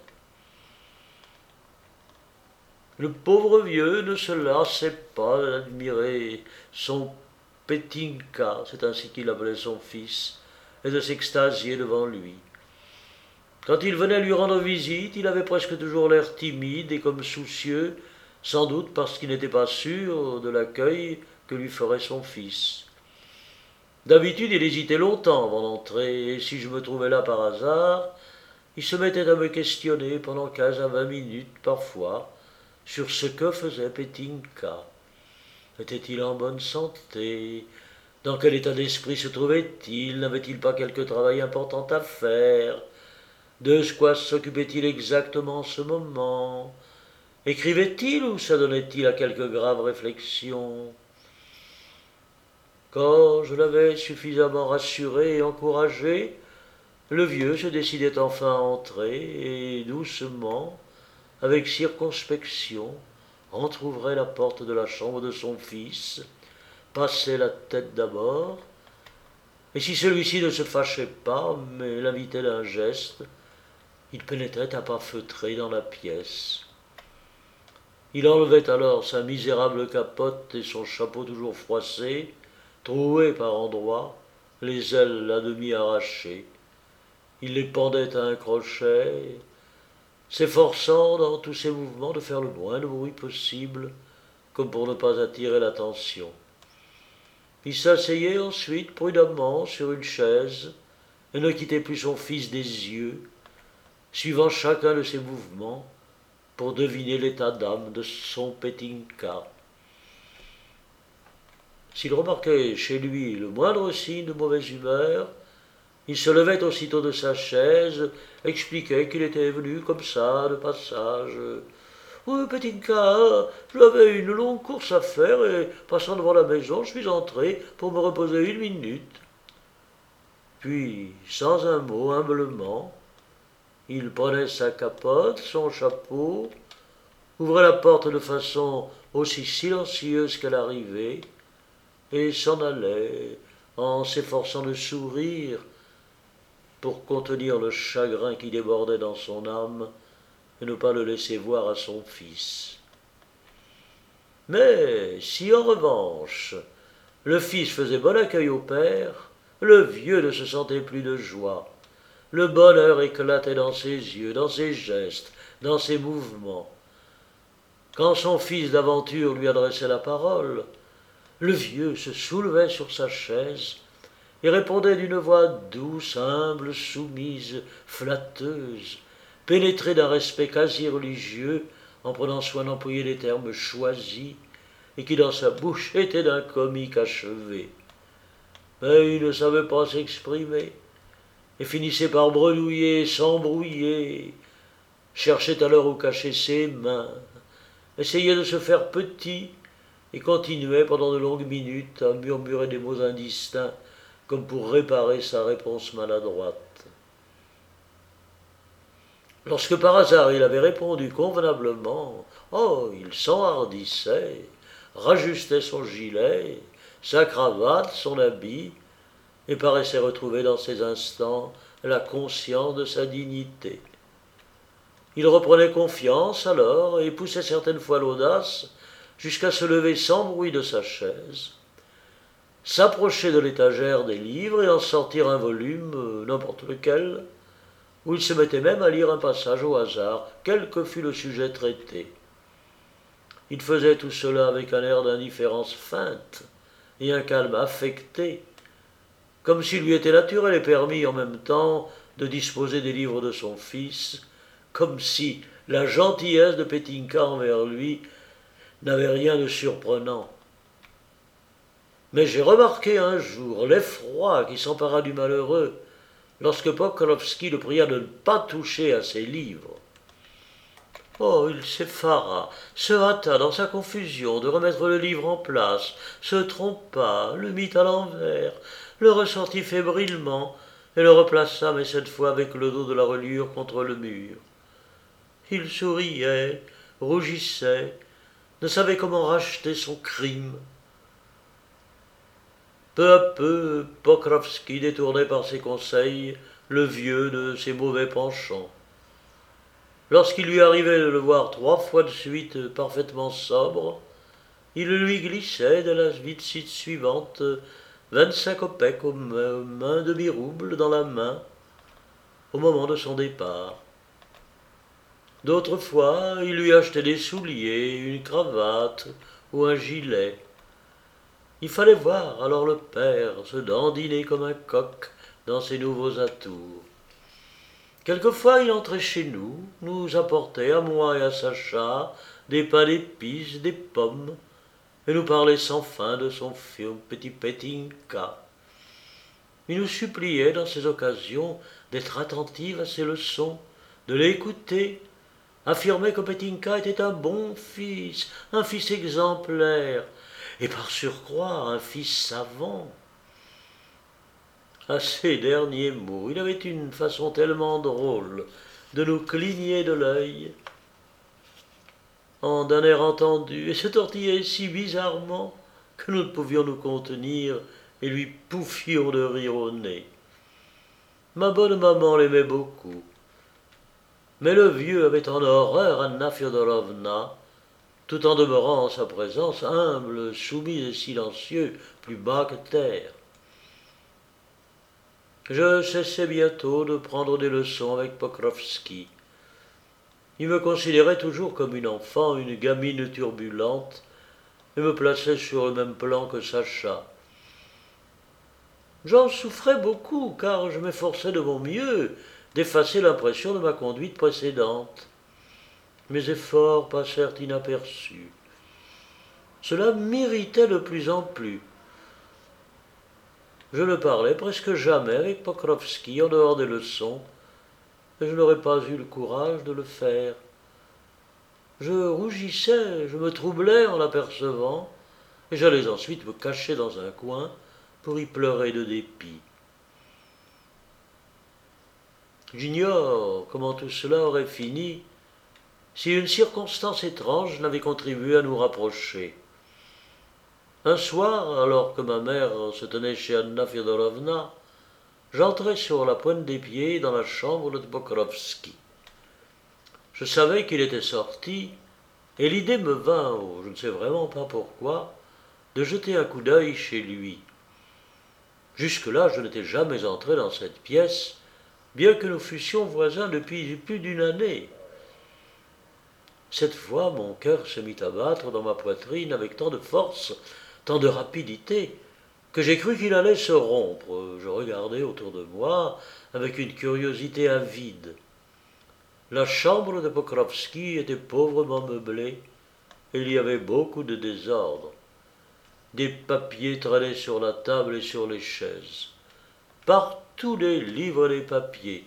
Le pauvre vieux ne se lassait pas d'admirer son Petinka, c'est ainsi qu'il appelait son fils, et de s'extasier devant lui. Quand il venait lui rendre visite, il avait presque toujours l'air timide et comme soucieux sans doute parce qu'il n'était pas sûr de l'accueil que lui ferait son fils. D'habitude, il hésitait longtemps avant d'entrer, et si je me trouvais là par hasard, il se mettait à me questionner pendant 15 à 20 minutes parfois sur ce que faisait Petinka. Était-il en bonne santé? Dans quel état d'esprit se trouvait-il? N'avait-il pas quelque travail important à faire? De quoi s'occupait-il exactement en ce moment? Écrivait-il ou s'adonnait-il à quelque grave réflexion? Quand je l'avais suffisamment rassuré et encouragé, le vieux se décidait enfin à entrer et doucement, avec circonspection, entr'ouvrait la porte de la chambre de son fils, passait la tête d'abord, et si celui-ci ne se fâchait pas, mais l'invitait d'un geste, il pénétrait à pas feutrés dans la pièce. Il enlevait alors sa misérable capote et son chapeau toujours froissé, troué par endroits, les ailes à demi arrachées. Il les pendait à un crochet, s'efforçant dans tous ses mouvements de faire le moins de bruit possible, comme pour ne pas attirer l'attention. Il s'asseyait ensuite prudemment sur une chaise et ne quittait plus son fils des yeux, suivant chacun de ses mouvements pour deviner l'état d'âme de son Petinka. S'il remarquait chez lui le moindre signe de mauvaise humeur, il se levait aussitôt de sa chaise, expliquait qu'il était venu comme ça, de passage. Oui, Petinka, j'avais une longue course à faire et, passant devant la maison, je suis entré pour me reposer 1 minute. Puis, sans un mot, humblement, il prenait sa capote, son chapeau, ouvrait la porte de façon aussi silencieuse qu'elle arrivait, et s'en allait, en s'efforçant de sourire, pour contenir le chagrin qui débordait dans son âme et ne pas le laisser voir à son fils. Mais si en revanche le fils faisait bon accueil au père, le vieux ne se sentait plus de joie. Le bonheur éclatait dans ses yeux, dans ses gestes, dans ses mouvements. Quand son fils d'aventure lui adressait la parole, le vieux se soulevait sur sa chaise et répondait d'une voix douce, humble, soumise, flatteuse, pénétrée d'un respect quasi religieux, en prenant soin d'employer des termes choisis, et qui dans sa bouche étaient d'un comique achevé. Mais il ne savait pas s'exprimer, et finissait par bredouiller, s'embrouiller, cherchait alors où cacher ses mains, essayait de se faire petit, et continuait pendant de longues minutes à murmurer des mots indistincts, comme pour réparer sa réponse maladroite. Lorsque par hasard il avait répondu convenablement, il s'enhardissait, rajustait son gilet, sa cravate, son habit, et paraissait retrouver dans ces instants la conscience de sa dignité. Il reprenait confiance alors et poussait certaines fois l'audace jusqu'à se lever sans bruit de sa chaise, s'approcher de l'étagère des livres et en sortir un volume, n'importe lequel, où il se mettait même à lire un passage au hasard, quel que fût le sujet traité. Il faisait tout cela avec un air d'indifférence feinte et un calme affecté, comme s'il lui était naturel et permis en même temps de disposer des livres de son fils, comme si la gentillesse de Petinka envers lui n'avait rien de surprenant. Mais j'ai remarqué un jour l'effroi qui s'empara du malheureux lorsque Pokrovski le pria de ne pas toucher à ses livres. Il s'effara, se hâta dans sa confusion de remettre le livre en place, se trompa, le mit à l'envers, le ressortit fébrilement et le replaça, mais cette fois avec le dos de la reliure contre le mur. Il souriait, rougissait, ne savait comment racheter son crime. Peu à peu, Pokrovski détournait par ses conseils le vieux de ses mauvais penchants. Lorsqu'il lui arrivait de le voir 3 fois de suite parfaitement sobre, il lui glissait de la visite suivante 25 kopecks aux mains demi-roubles dans la main, au moment de son départ. D'autres fois, il lui achetait des souliers, une cravate ou un gilet. Il fallait voir alors le père se dandiner comme un coq dans ses nouveaux atours. Quelquefois, il entrait chez nous, nous apportait, à moi et à Sacha, des pains d'épices, des pommes, et nous parlait sans fin de son film Petit Petinka. Il nous suppliait dans ces occasions d'être attentive à ses leçons, de l'écouter, affirmait que Petinka était un bon fils, un fils exemplaire, et par surcroît un fils savant. À ces derniers mots, il avait une façon tellement drôle de nous cligner de l'œil, d'un air entendu, et se tortillait si bizarrement que nous ne pouvions nous contenir et lui pouffions de rire au nez. Ma bonne maman l'aimait beaucoup, mais le vieux avait en horreur Anna Fyodorovna, tout en demeurant en sa présence humble, soumis et silencieux, plus bas que terre. Je cessai bientôt de prendre des leçons avec Pokrovski. Il me considérait toujours comme une enfant, une gamine turbulente, et me plaçait sur le même plan que Sacha. J'en souffrais beaucoup, car je m'efforçais de mon mieux d'effacer l'impression de ma conduite précédente. Mes efforts passèrent inaperçus. Cela m'irritait de plus en plus. Je ne parlais presque jamais avec Pokrovski en dehors des leçons, et je n'aurais pas eu le courage de le faire. Je rougissais, je me troublais en l'apercevant, et j'allais ensuite me cacher dans un coin pour y pleurer de dépit. J'ignore comment tout cela aurait fini si une circonstance étrange n'avait contribué à nous rapprocher. Un soir, alors que ma mère se tenait chez Anna Fyodorovna, j'entrai sur la pointe des pieds dans la chambre de Pokrovski. Je savais qu'il était sorti, et l'idée me vint, je ne sais vraiment pas pourquoi, de jeter un coup d'œil chez lui. Jusque-là, je n'étais jamais entré dans cette pièce, bien que nous fussions voisins depuis plus d'une année. Cette fois, mon cœur se mit à battre dans ma poitrine avec tant de force, tant de rapidité, que j'ai cru qu'il allait se rompre. Je regardais autour de moi avec une curiosité avide. La chambre de Pokrovski était pauvrement meublée, et il y avait beaucoup de désordre. Des papiers traînaient sur la table et sur les chaises. Partout des livres et des papiers.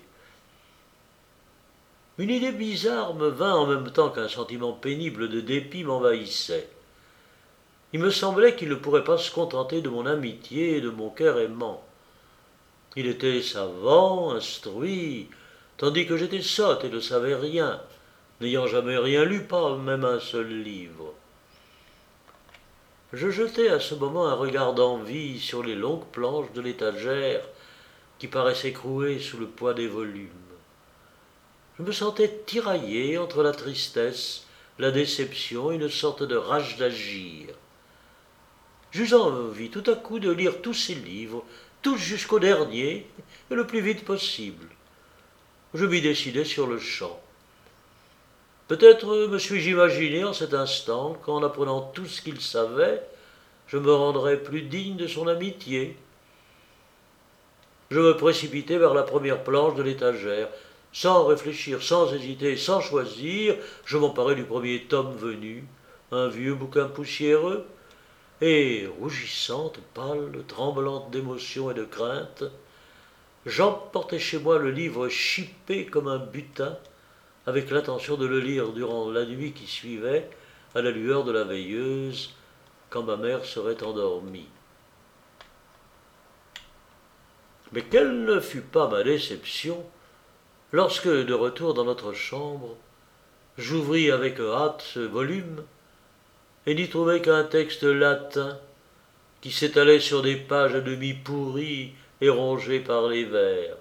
Une idée bizarre me vint en même temps qu'un sentiment pénible de dépit m'envahissait. Il me semblait qu'il ne pourrait pas se contenter de mon amitié et de mon cœur aimant. Il était savant, instruit, tandis que j'étais sotte et ne savais rien, n'ayant jamais rien lu, pas même un seul livre. Je jetai à ce moment un regard d'envie sur les longues planches de l'étagère qui paraissaient crouer sous le poids des volumes. Je me sentais tiraillé entre la tristesse, la déception et une sorte de rage d'agir. J'eus envie tout à coup de lire tous ces livres, tous jusqu'au dernier, et le plus vite possible. Je m'y décidai sur le champ. Peut-être me suis-je imaginé en cet instant qu'en apprenant tout ce qu'il savait, je me rendrais plus digne de son amitié. Je me précipitai vers la première planche de l'étagère. Sans réfléchir, sans hésiter, sans choisir, je m'emparai du premier tome venu, un vieux bouquin poussiéreux, et, rougissante, pâle, tremblante d'émotion et de crainte, j'emportai chez moi le livre chippé comme un butin, avec l'intention de le lire durant la nuit qui suivait, à la lueur de la veilleuse, quand ma mère serait endormie. Mais quelle ne fut pas ma déception lorsque, de retour dans notre chambre, j'ouvris avec hâte ce volume et n'y trouvai qu'un texte latin qui s'étalait sur des pages à demi pourries et rongées par les vers.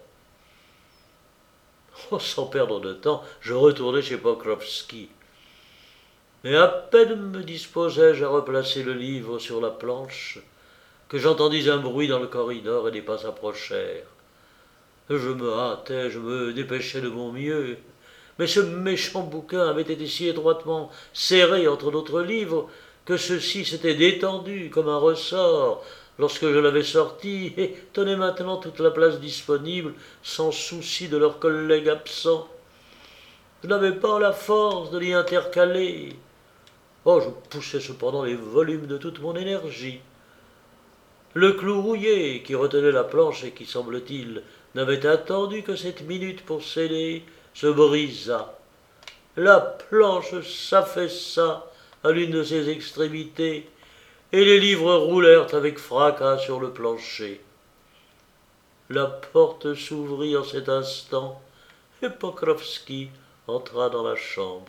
Sans perdre de temps, je retournai chez Pokrovski. Et à peine me disposai-je à replacer le livre sur la planche que j'entendis un bruit dans le corridor et des pas s'approchèrent. Je me hâtai, je me dépêchai de mon mieux, mais ce méchant bouquin avait été si étroitement serré entre d'autres livres que ceux-ci s'étaient détendus comme un ressort lorsque je l'avais sorti et tenaient maintenant toute la place disponible sans souci de leurs collègues absents. Je n'avais pas la force de l'y intercaler. Oh, je poussais cependant les volumes de toute mon énergie. Le clou rouillé qui retenait la planche et qui, semble-t-il, n'avait attendu que cette minute pour céder, se brisa. La planche s'affaissa à l'une de ses extrémités, et les livres roulèrent avec fracas sur le plancher. La porte s'ouvrit en cet instant, et Pokrovski entra dans la chambre.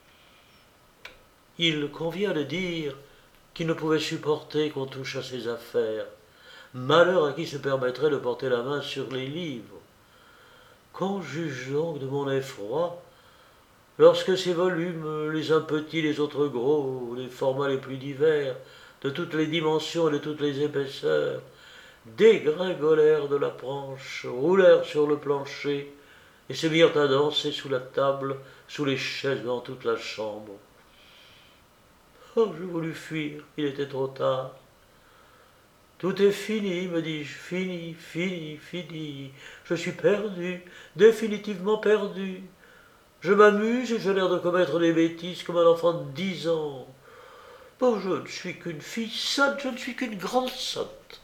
Il convient de dire qu'il ne pouvait supporter qu'on touche à ses affaires. Malheur à qui se permettrait de porter la main sur les livres. Qu'on juge donc de mon effroi lorsque ces volumes, les uns petits, les autres gros, les formats les plus divers, de toutes les dimensions et de toutes les épaisseurs, dégringolèrent de la planche, roulèrent sur le plancher et se mirent à danser sous la table, sous les chaises dans toute la chambre. Oh, je voulus fuir, il était trop tard. Tout est fini, me dis-je, fini, fini, fini. Je suis perdu, définitivement perdu. Je m'amuse et j'ai l'air de commettre des bêtises comme un enfant de 10 ans. Bon, je ne suis qu'une fille sotte, je ne suis qu'une grande sotte.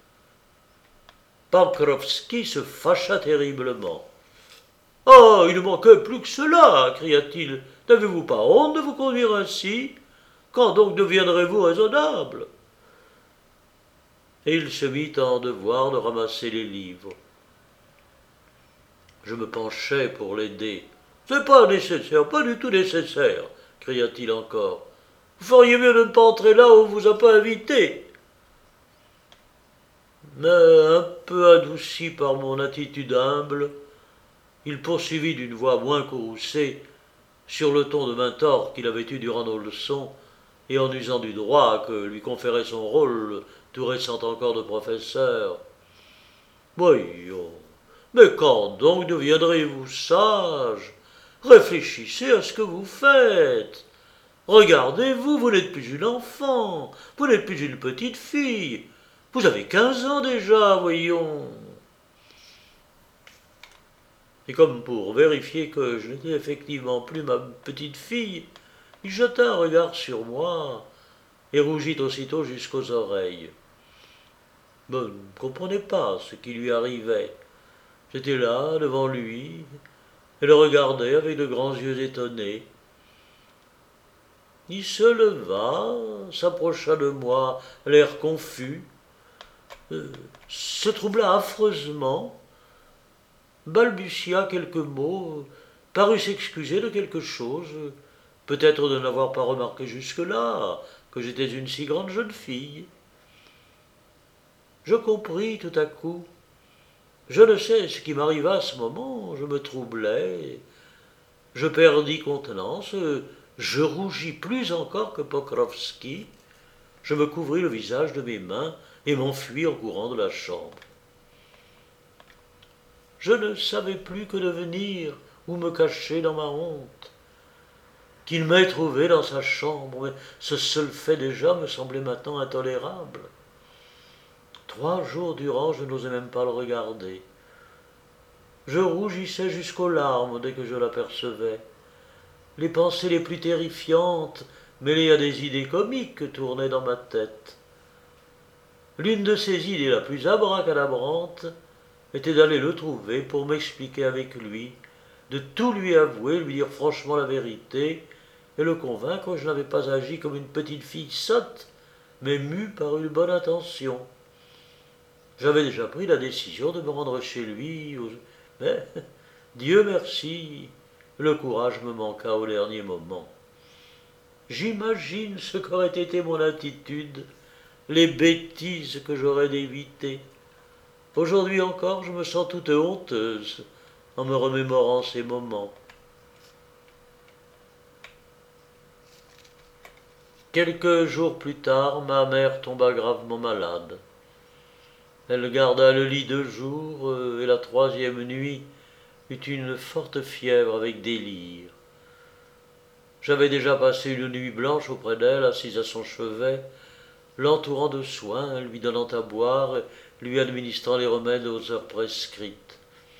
Pokrovski se fâcha terriblement. « Ah, il ne manquait plus que cela !» cria-t-il. « N'avez-vous pas honte de vous conduire ainsi? Quand donc deviendrez-vous raisonnable ?» Et il se mit en devoir de ramasser les livres. Je me penchai pour l'aider. « C'est pas nécessaire, pas du tout nécessaire !» cria-t-il encore. « Vous feriez mieux de ne pas entrer là où on vous a pas invité. » Mais un peu adouci par mon attitude humble, il poursuivit d'une voix moins courroucée, sur le ton de mentor qu'il avait eu durant nos leçons, et en usant du droit que lui conférait son rôle, tout récent encore de professeur. « Voyons, mais quand donc deviendrez-vous sage? Réfléchissez à ce que vous faites. Regardez-vous, vous n'êtes plus une enfant, vous n'êtes plus une petite fille. Vous avez 15 ans déjà, voyons. » Et comme pour vérifier que je n'étais effectivement plus ma petite fille, il jeta un regard sur moi et rougit aussitôt jusqu'aux oreilles. Je ne comprenais pas ce qui lui arrivait. J'étais là, devant lui, et le regardais avec de grands yeux étonnés. Il se leva, s'approcha de moi, l'air confus, se troubla affreusement, balbutia quelques mots, parut s'excuser de quelque chose, peut-être de n'avoir pas remarqué jusque-là que j'étais une si grande jeune fille. Je compris tout à coup. Je ne sais ce qui m'arriva à ce moment, je me troublai, je perdis contenance, je rougis plus encore que Pokrovski, je me couvris le visage de mes mains et m'enfuis en courant de la chambre. Je ne savais plus que devenir ou me cacher dans ma honte. Qu'il m'ait trouvé dans sa chambre, mais ce seul fait déjà me semblait maintenant intolérable. 3 jours durant, je n'osais même pas le regarder. Je rougissais jusqu'aux larmes dès que je l'apercevais. Les pensées les plus terrifiantes, mêlées à des idées comiques, tournaient dans ma tête. L'une de ces idées la plus abracadabrante était d'aller le trouver pour m'expliquer avec lui, de tout lui avouer, lui dire franchement la vérité, et le convaincre que je n'avais pas agi comme une petite fille sotte, mais mue par une bonne intention. J'avais déjà pris la décision de me rendre chez lui, mais, Dieu merci, le courage me manqua au dernier moment. J'imagine ce qu'aurait été mon attitude, les bêtises que j'aurais évitées. Aujourd'hui encore, je me sens toute honteuse en me remémorant ces moments. Quelques jours plus tard, ma mère tomba gravement malade. Elle garda le lit 2 jours, et la 3e nuit, eut une forte fièvre avec délire. J'avais déjà passé une nuit blanche auprès d'elle, assise à son chevet, l'entourant de soins, lui donnant à boire, lui administrant les remèdes aux heures prescrites.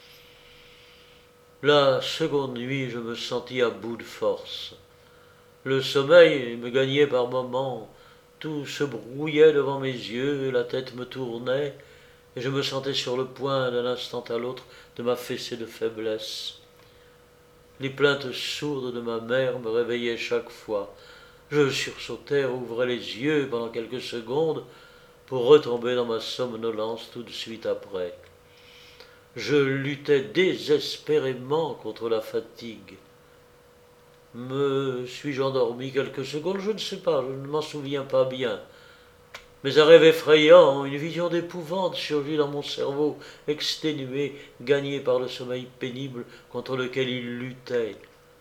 La seconde nuit, je me sentis à bout de force. Le sommeil me gagnait par moments, tout se brouillait devant mes yeux, la tête me tournait, et je me sentais sur le point, d'un instant à l'autre, de m'affaisser de faiblesse. Les plaintes sourdes de ma mère me réveillaient chaque fois. Je sursautais, ouvrais les yeux pendant quelques secondes, pour retomber dans ma somnolence tout de suite après. Je luttais désespérément contre la fatigue. Me suis-je endormi quelques secondes? Je ne sais pas, je ne m'en souviens pas bien. Mais un rêve effrayant, une vision d'épouvante surgit dans mon cerveau, exténué, gagné par le sommeil pénible contre lequel il luttait.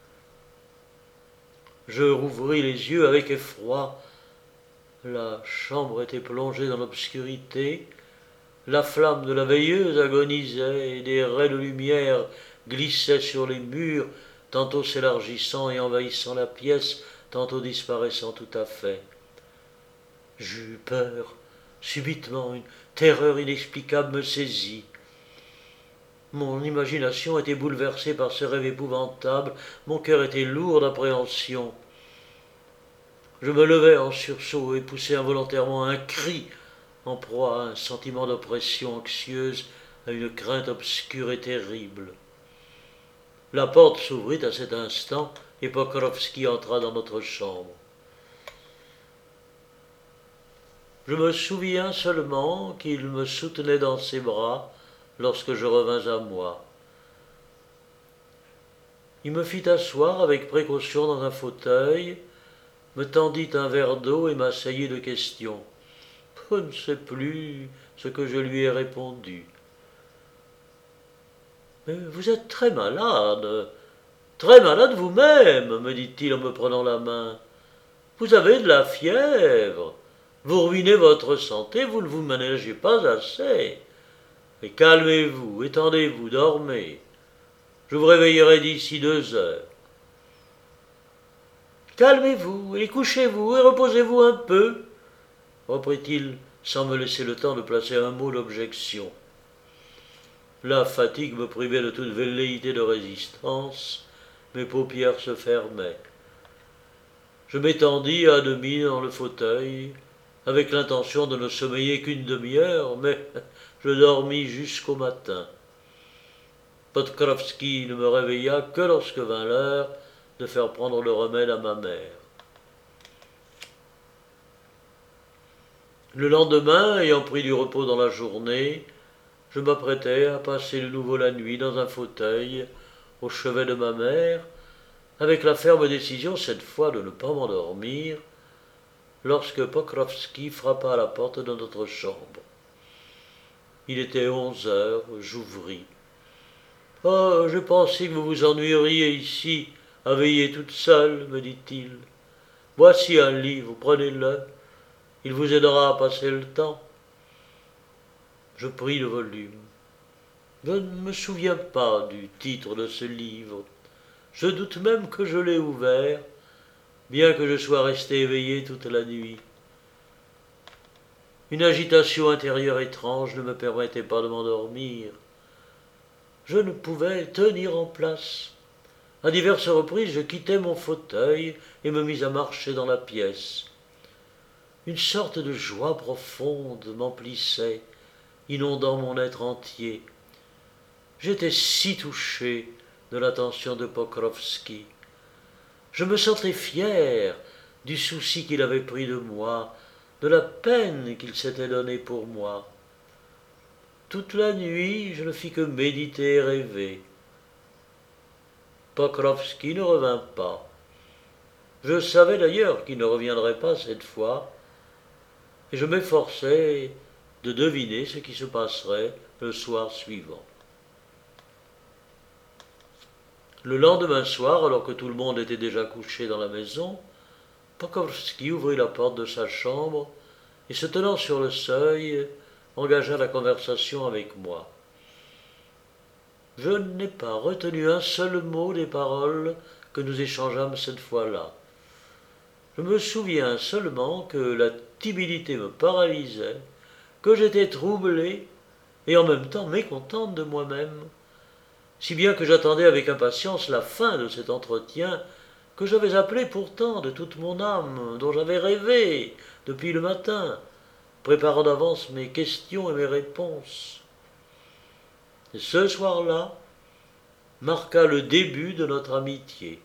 Je rouvris les yeux avec effroi. La chambre était plongée dans l'obscurité. La flamme de la veilleuse agonisait, et des raies de lumière glissaient sur les murs, tantôt s'élargissant et envahissant la pièce, tantôt disparaissant tout à fait. J'eus peur. Subitement, une terreur inexplicable me saisit. Mon imagination était bouleversée par ce rêve épouvantable, mon cœur était lourd d'appréhension. Je me levai en sursaut et poussai involontairement un cri, en proie à un sentiment d'oppression anxieuse, à une crainte obscure et terrible. La porte s'ouvrit à cet instant et Pokrovski entra dans notre chambre. Je me souviens seulement qu'il me soutenait dans ses bras lorsque je revins à moi. Il me fit asseoir avec précaution dans un fauteuil, me tendit un verre d'eau et m'assaillit de questions. Je ne sais plus ce que je lui ai répondu. « Mais vous êtes très malade vous-même, me dit-il en me prenant la main. Vous avez de la fièvre. Vous ruinez votre santé, vous ne vous managez pas assez. Mais calmez-vous, étendez-vous, dormez. Je vous réveillerai d'ici 2 heures. Calmez-vous, et couchez-vous, et reposez-vous un peu, reprit-il, sans me laisser le temps de placer un mot d'objection. La fatigue me privait de toute velléité de résistance, mes paupières se fermaient. Je m'étendis à demi dans le fauteuil, avec l'intention de ne sommeiller qu'une demi-heure, mais je dormis jusqu'au matin. Pokrovski ne me réveilla que lorsque vint l'heure de faire prendre le remède à ma mère. Le lendemain, ayant pris du repos dans la journée, je m'apprêtais à passer de nouveau la nuit dans un fauteuil au chevet de ma mère, avec la ferme décision cette fois de ne pas m'endormir, lorsque Pokrovski frappa à la porte de notre chambre. Il était 11 heures, j'ouvris. « Oh, je pensais que vous vous ennuieriez ici, à veiller toute seule, me dit-il. Voici un livre, prenez-le, il vous aidera à passer le temps. » Je pris le volume. Je ne me souviens pas du titre de ce livre. Je doute même que je l'ai ouvert, bien que je sois resté éveillé toute la nuit. Une agitation intérieure étrange ne me permettait pas de m'endormir. Je ne pouvais tenir en place. À diverses reprises, je quittais mon fauteuil et me mis à marcher dans la pièce. Une sorte de joie profonde m'emplissait, inondant mon être entier. J'étais si touché de l'attention de Pokrovski. Je me sentais fier du souci qu'il avait pris de moi, de la peine qu'il s'était donnée pour moi. Toute la nuit, je ne fis que méditer et rêver. Pokrovski ne revint pas. Je savais d'ailleurs qu'il ne reviendrait pas cette fois, et je m'efforçais de deviner ce qui se passerait le soir suivant. Le lendemain soir, alors que tout le monde était déjà couché dans la maison, Pokrovski ouvrit la porte de sa chambre et, se tenant sur le seuil, engagea la conversation avec moi. Je n'ai pas retenu un seul mot des paroles que nous échangeâmes cette fois-là. Je me souviens seulement que la timidité me paralysait, que j'étais troublé et en même temps mécontente de moi-même, si bien que j'attendais avec impatience la fin de cet entretien que j'avais appelé pourtant de toute mon âme, dont j'avais rêvé depuis le matin, préparant d'avance mes questions et mes réponses. Et ce soir-là marqua le début de notre amitié.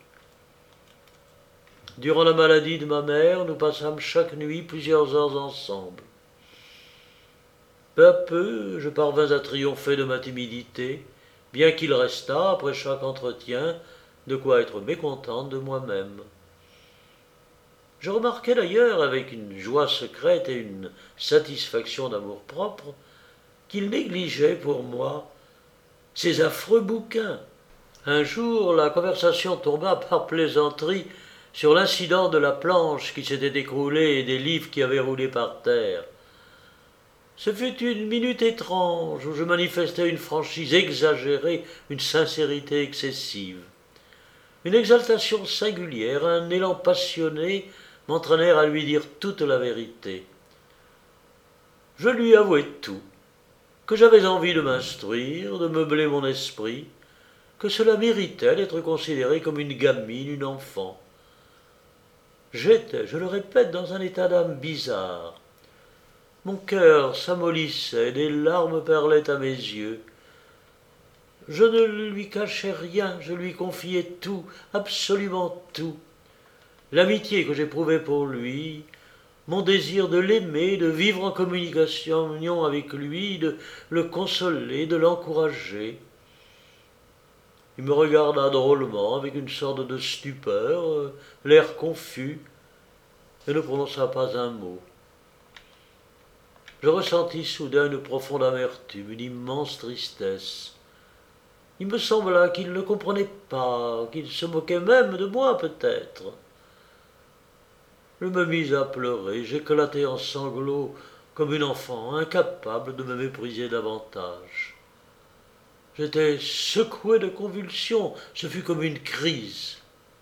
Durant la maladie de ma mère, nous passâmes chaque nuit plusieurs heures ensemble. Peu à peu, je parvins à triompher de ma timidité, bien qu'il restât, après chaque entretien, de quoi être mécontente de moi-même. Je remarquai d'ailleurs, avec une joie secrète et une satisfaction d'amour-propre, qu'il négligeait pour moi ces affreux bouquins. Un jour, la conversation tomba par plaisanterie sur l'incident de la planche qui s'était écroulée et des livres qui avaient roulé par terre. Ce fut une minute étrange où je manifestai une franchise exagérée, une sincérité excessive. Une exaltation singulière, un élan passionné m'entraînèrent à lui dire toute la vérité. Je lui avouai tout, que j'avais envie de m'instruire, de meubler mon esprit, que cela méritait d'être considéré comme une gamine, une enfant. J'étais, je le répète, dans un état d'âme bizarre. Mon cœur s'amollissait, des larmes perlaient à mes yeux. Je ne lui cachais rien, je lui confiais tout, absolument tout. L'amitié que j'éprouvais pour lui, mon désir de l'aimer, de vivre en communication avec lui, de le consoler, de l'encourager. Il me regarda drôlement, avec une sorte de stupeur, l'air confus, et ne prononça pas un mot. Je ressentis soudain une profonde amertume, une immense tristesse. Il me sembla qu'il ne comprenait pas, qu'il se moquait même de moi peut-être. Je me mis à pleurer, j'éclatai en sanglots comme une enfant, incapable de me mépriser davantage. J'étais secoué de convulsions, ce fut comme une crise.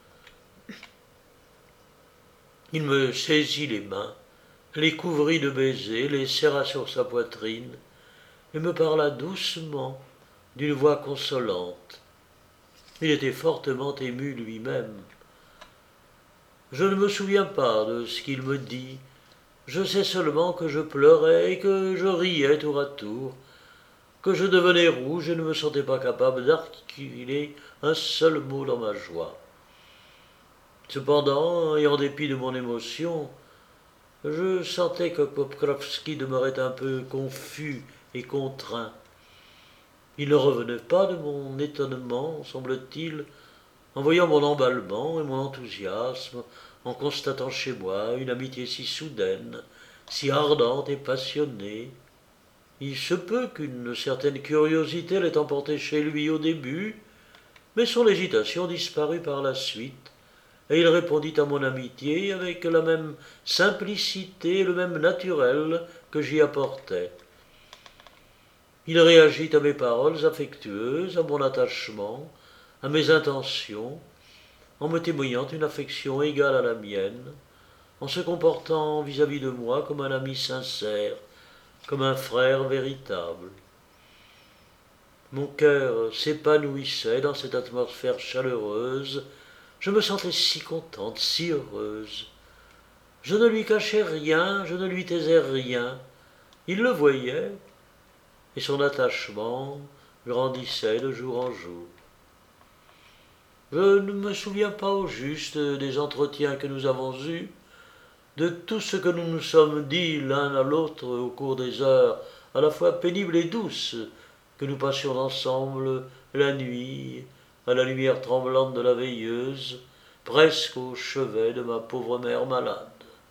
Il me saisit les mains, les couvrit de baisers, les serra sur sa poitrine, et me parla doucement, d'une voix consolante. Il était fortement ému lui-même. Je ne me souviens pas de ce qu'il me dit, je sais seulement que je pleurais et que je riais tour à tour, que je devenais rouge et ne me sentais pas capable d'articuler un seul mot dans ma joie. Cependant, et en dépit de mon émotion, je sentais que Pokrovski demeurait un peu confus et contraint. Il ne revenait pas de mon étonnement, semble-t-il, en voyant mon emballement et mon enthousiasme, en constatant chez moi une amitié si soudaine, si ardente et passionnée. Il se peut qu'une certaine curiosité l'ait emporté chez lui au début, mais son hésitation disparut par la suite, et il répondit à mon amitié avec la même simplicité et le même naturel que j'y apportais. Il réagit à mes paroles affectueuses, à mon attachement, à mes intentions, en me témoignant une affection égale à la mienne, en se comportant vis-à-vis de moi comme un ami sincère, comme un frère véritable. Mon cœur s'épanouissait dans cette atmosphère chaleureuse, je me sentais si contente, si heureuse. Je ne lui cachais rien, je ne lui taisais rien. Il le voyait, et son attachement grandissait de jour en jour. Je ne me souviens pas au juste des entretiens que nous avons eus, de tout ce que nous nous sommes dit l'un à l'autre au cours des heures à la fois pénibles et douces que nous passions ensemble la nuit, à la lumière tremblante de la veilleuse, presque au chevet de ma pauvre mère malade.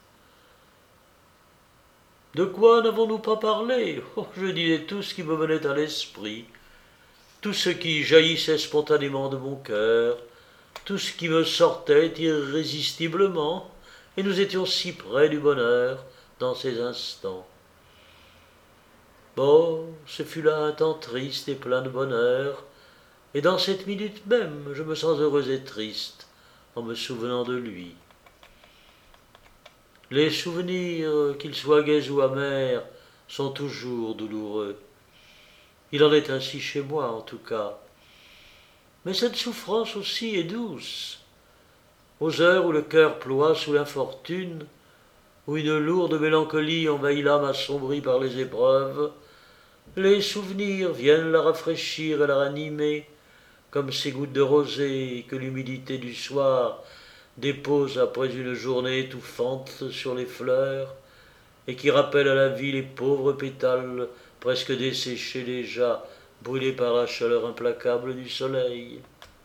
De quoi n'avons-nous pas parlé? Je disais tout ce qui me venait à l'esprit, tout ce qui jaillissait spontanément de mon cœur, tout ce qui me sortait irrésistiblement, et nous étions si près du bonheur dans ces instants. Bon, ce fut là un temps triste et plein de bonheur, et dans cette minute même, je me sens heureux et triste en me souvenant de lui. Les souvenirs, qu'ils soient gais ou amers, sont toujours douloureux. Il en est ainsi chez moi, en tout cas. Mais cette souffrance aussi est douce. Aux heures où le cœur ploie sous l'infortune, où une lourde mélancolie envahit l'âme assombrie par les épreuves, les souvenirs viennent la rafraîchir et la ranimer, comme ces gouttes de rosée que l'humidité du soir dépose après une journée étouffante sur les fleurs, et qui rappellent à la vie les pauvres pétales presque desséchés déjà, brûlés par la chaleur implacable du soleil.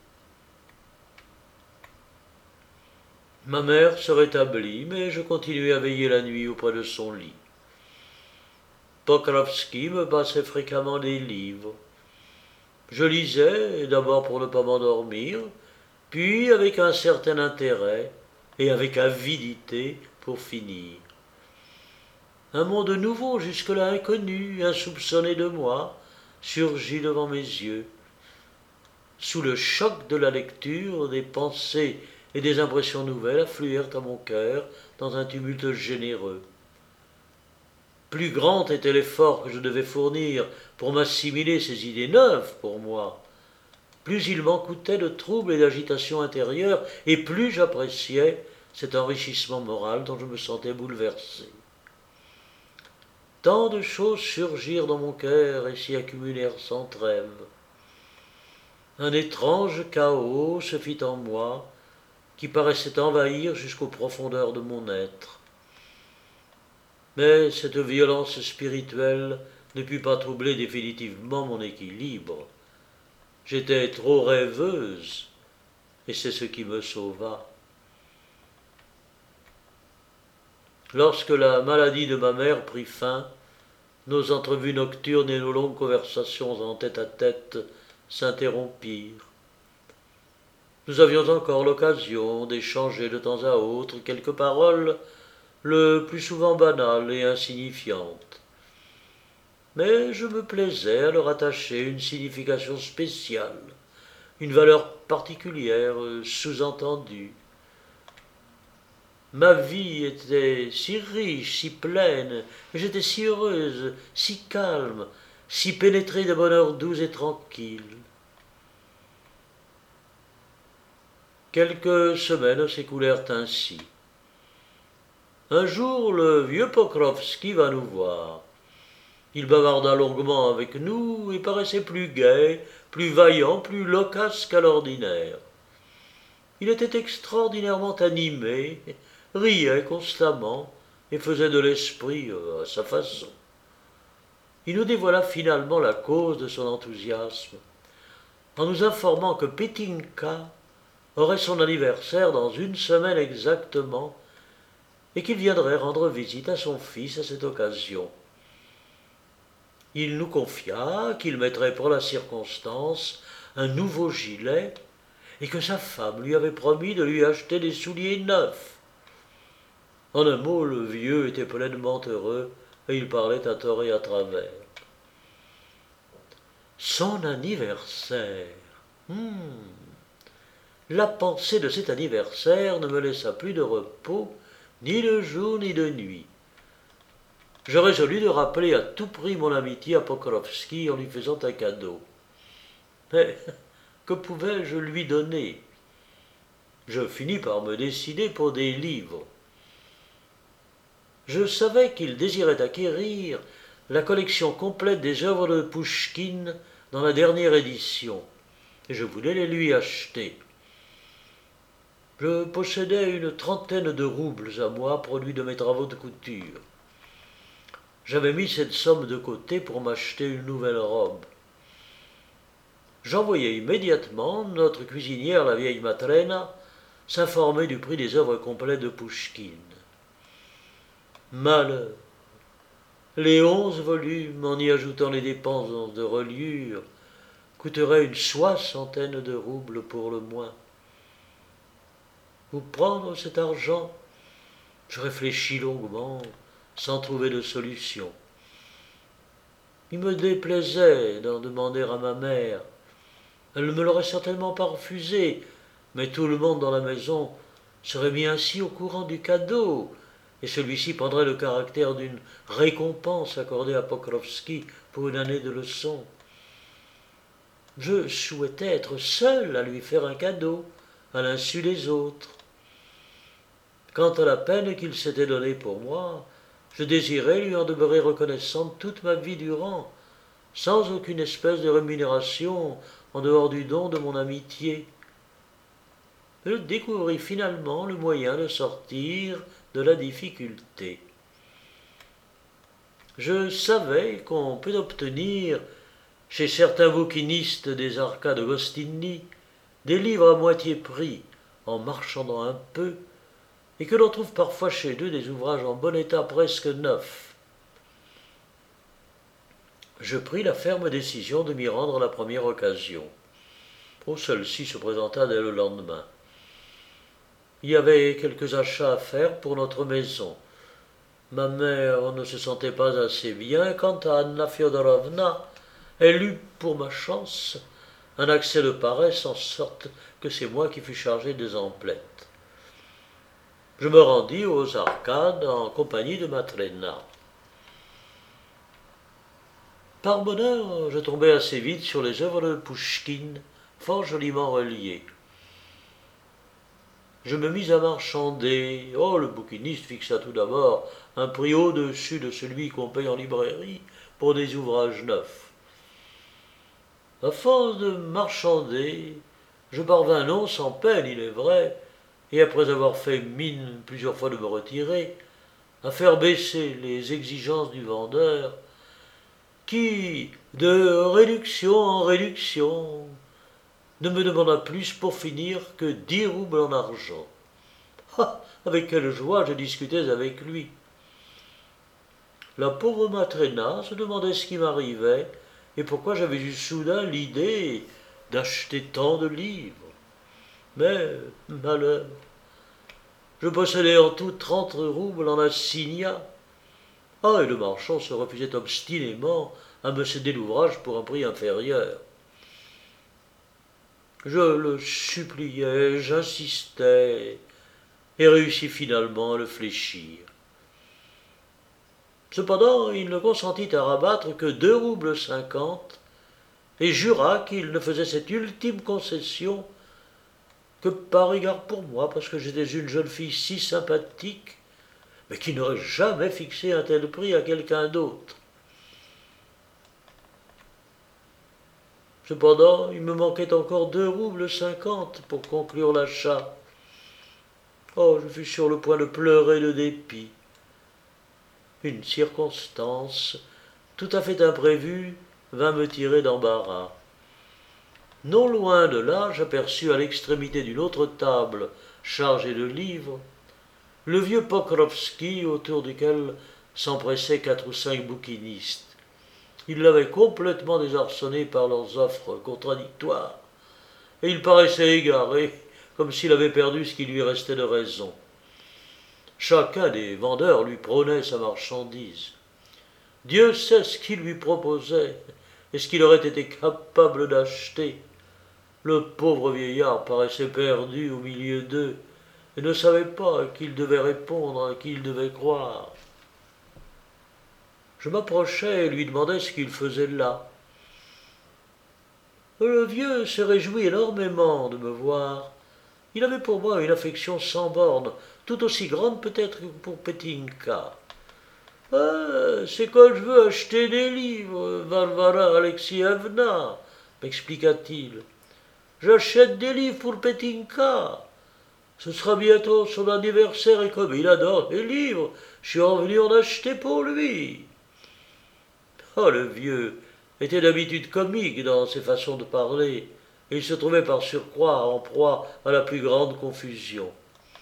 Ma mère se rétablit, mais je continuais à veiller la nuit auprès de son lit. Pokrovski me passait fréquemment des livres. Je lisais, d'abord pour ne pas m'endormir, puis avec un certain intérêt et avec avidité pour finir. Un monde nouveau, jusque-là inconnu, insoupçonné de moi, surgit devant mes yeux. Sous le choc de la lecture, des pensées et des impressions nouvelles affluèrent à mon cœur dans un tumulte généreux. Plus grand était l'effort que je devais fournir pour m'assimiler ces idées neuves pour moi, plus il m'en coûtait de troubles et d'agitation intérieure, et plus j'appréciais cet enrichissement moral dont je me sentais bouleversé. Tant de choses surgirent dans mon cœur et s'y accumulèrent sans trêve. Un étrange chaos se fit en moi, qui paraissait envahir jusqu'aux profondeurs de mon être. Mais cette violence spirituelle ne put pas troubler définitivement mon équilibre. J'étais trop rêveuse, et c'est ce qui me sauva. Lorsque la maladie de ma mère prit fin, nos entrevues nocturnes et nos longues conversations en tête-à-tête s'interrompirent. Nous avions encore l'occasion d'échanger de temps à autre quelques paroles, le plus souvent banales et insignifiantes. Mais je me plaisais à leur attacher une signification spéciale, une valeur particulière, sous-entendue. Ma vie était si riche, si pleine, j'étais si heureuse, si calme, si pénétrée de bonheur doux et tranquille. Quelques semaines s'écoulèrent ainsi. Un jour, le vieux Pokrovski va nous voir. Il bavarda longuement avec nous et paraissait plus gai, plus vaillant, plus loquace qu'à l'ordinaire. Il était extraordinairement animé, riait constamment et faisait de l'esprit à sa façon. Il nous dévoila finalement la cause de son enthousiasme, en nous informant que Petinka aurait son anniversaire dans une semaine exactement, et qu'il viendrait rendre visite à son fils à cette occasion. Il nous confia qu'il mettrait pour la circonstance un nouveau gilet, et que sa femme lui avait promis de lui acheter des souliers neufs. En un mot, le vieux était pleinement heureux, et il parlait à tort et à travers. Son anniversaire. La pensée de cet anniversaire ne me laissa plus de repos, ni de jour ni de nuit. Je résolus de rappeler à tout prix mon amitié à Pokrovski en lui faisant un cadeau. Mais que pouvais-je lui donner? Je finis par me décider pour des livres. Je savais qu'il désirait acquérir la collection complète des œuvres de Pouchkine dans la dernière édition, et je voulais les lui acheter. Je possédais une trentaine de roubles à moi, produits de mes travaux de couture. J'avais mis cette somme de côté pour m'acheter une nouvelle robe. J'envoyai immédiatement notre cuisinière, la vieille Matrena, s'informer du prix des œuvres complètes de Pouchkine. Malheur! Les 11 volumes, en y ajoutant les dépenses de reliure, coûteraient une soixantaine de roubles pour le moins. Où prendre cet argent? Je réfléchis longuement, sans trouver de solution. Il me déplaisait d'en demander à ma mère, Elle ne me l'aurait certainement pas refusé, mais tout le monde dans la maison serait mis ainsi au courant du cadeau, et celui-ci prendrait le caractère d'une récompense accordée à Pokrovski pour une année de leçons. Je souhaitais être seul à lui faire un cadeau, à l'insu des autres. Quant à la peine qu'il s'était donnée pour moi, je désirais lui en demeurer reconnaissante toute ma vie durant, sans aucune espèce de rémunération en dehors du don de mon amitié. Je découvris finalement le moyen de sortir de la difficulté. Je savais qu'on peut obtenir, chez certains bouquinistes des arcades de Gostinny, des livres à moitié prix, en marchandant un peu, et que l'on trouve parfois chez eux des ouvrages en bon état presque neufs. Je pris la ferme décision de m'y rendre à la première occasion. Celle-ci se présenta dès le lendemain. Il y avait quelques achats à faire pour notre maison. Ma mère ne se sentait pas assez bien. Quant à Anna Fyodorovna, elle eut, pour ma chance, un accès de paresse, en sorte que c'est moi qui fus chargé des emplettes. Je me rendis aux arcades en compagnie de Matrena. Par bonheur, je tombai assez vite sur les œuvres de Pouchkine, fort joliment reliées. Je me mis à marchander. Le bouquiniste fixa tout d'abord un prix au-dessus de celui qu'on paye en librairie pour des ouvrages neufs. À force de marchander, je parvins non sans peine, il est vrai, et après avoir fait mine plusieurs fois de me retirer, à faire baisser les exigences du vendeur, qui, de réduction en réduction, ne me demanda plus pour finir que 10 roubles en argent. Avec quelle joie je discutais avec lui. La pauvre Matrena se demandait ce qui m'arrivait et pourquoi j'avais eu soudain l'idée d'acheter tant de livres. Mais, malheur, je possédais en tout 30 roubles en assignats. Et le marchand se refusait obstinément à me céder l'ouvrage pour un prix inférieur. Je le suppliais, j'insistais, et réussis finalement à le fléchir. Cependant, il ne consentit à rabattre que 2 roubles 50 et jura qu'il ne faisait cette ultime concession que par égard pour moi, parce que j'étais une jeune fille si sympathique, mais qui n'aurait jamais fixé un tel prix à quelqu'un d'autre. Cependant, il me manquait encore 2 roubles 50 pour conclure l'achat. Je fus sur le point de pleurer de dépit. Une circonstance tout à fait imprévue vint me tirer d'embarras. Non loin de là, j'aperçus à l'extrémité d'une autre table chargée de livres le vieux Pokrovski autour duquel s'empressaient 4 ou 5 bouquinistes. Ils l'avaient complètement désarçonné par leurs offres contradictoires, et il paraissait égaré, comme s'il avait perdu ce qui lui restait de raison. Chacun des vendeurs lui prônait sa marchandise. Dieu sait ce qu'il lui proposait et ce qu'il aurait été capable d'acheter. Le pauvre vieillard paraissait perdu au milieu d'eux et ne savait pas à qui il devait répondre, à qui il devait croire. Je m'approchai et lui demandai ce qu'il faisait là. Le vieux se réjouit énormément de me voir. Il avait pour moi une affection sans bornes, tout aussi grande peut-être que pour Petinka. C'est quand je veux acheter des livres, Varvara Alexievna, m'expliqua-t-il. J'achète des livres pour Petinka. Ce sera bientôt son anniversaire et comme il adore les livres, je suis revenu en acheter pour lui. Le vieux était d'habitude comique dans ses façons de parler, et il se trouvait par surcroît en proie à la plus grande confusion.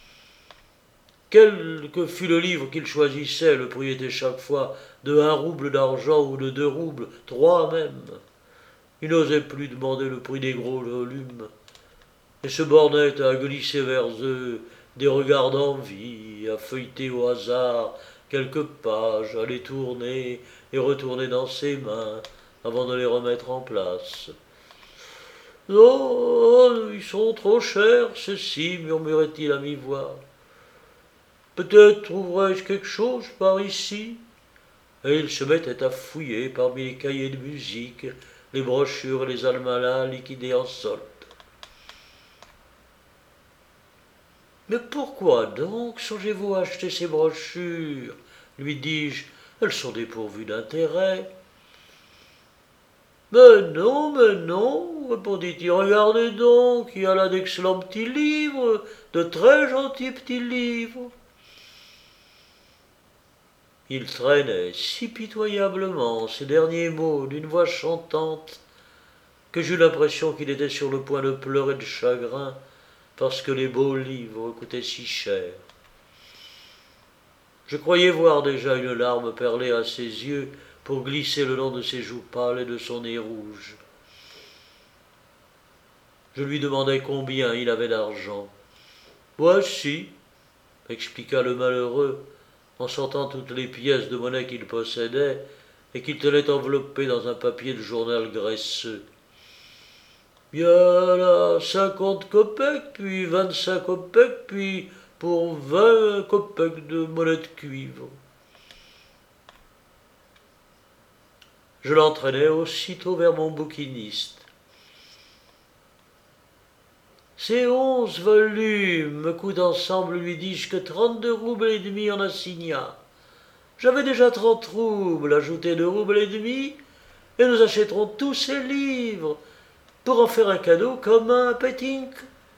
Quel que fût le livre qu'il choisissait, le prix était chaque fois de 1 rouble d'argent ou de 2 roubles, 3 même. Il n'osait plus demander le prix des gros volumes, et se bornait à glisser vers eux des regards d'envie, à feuilleter au hasard quelques pages, à les tourner et retourner dans ses mains avant de les remettre en place. Oh, ils sont trop chers, ceux-ci, murmurait-il à mi-voix. Peut-être trouverai-je quelque chose par ici. Et il se mettait à fouiller parmi les cahiers de musique, les brochures et les almanachs liquidés en solde. Mais pourquoi donc songez-vous à acheter ces brochures lui dis-je. Elles sont dépourvues d'intérêt. Mais non, répondit-il. Regardez donc, il y a là d'excellents petits livres, de très gentils petits livres. Il traînait si pitoyablement ces derniers mots d'une voix chantante que j'eus l'impression qu'il était sur le point de pleurer de chagrin parce que les beaux livres coûtaient si cher. Je croyais voir déjà une larme perler à ses yeux pour glisser le long de ses joues pâles et de son nez rouge. Je lui demandai combien il avait d'argent. Voici, expliqua le malheureux, en sortant toutes les pièces de monnaie qu'il possédait et qu'il tenait enveloppées dans un papier de journal graisseux. Bien là, 50 kopecks, puis 25 kopecks, puis pour 20 kopecks de monnaie de cuivre. Je l'entraînai aussitôt vers mon bouquiniste. Ces 11 volumes me coûtent ensemble, lui dis-je, que 32 roubles et demi en assignats. J'avais déjà 30 roubles, ajoutez 2 roubles et demi, et nous achèterons tous ces livres pour en faire un cadeau commun à Petink.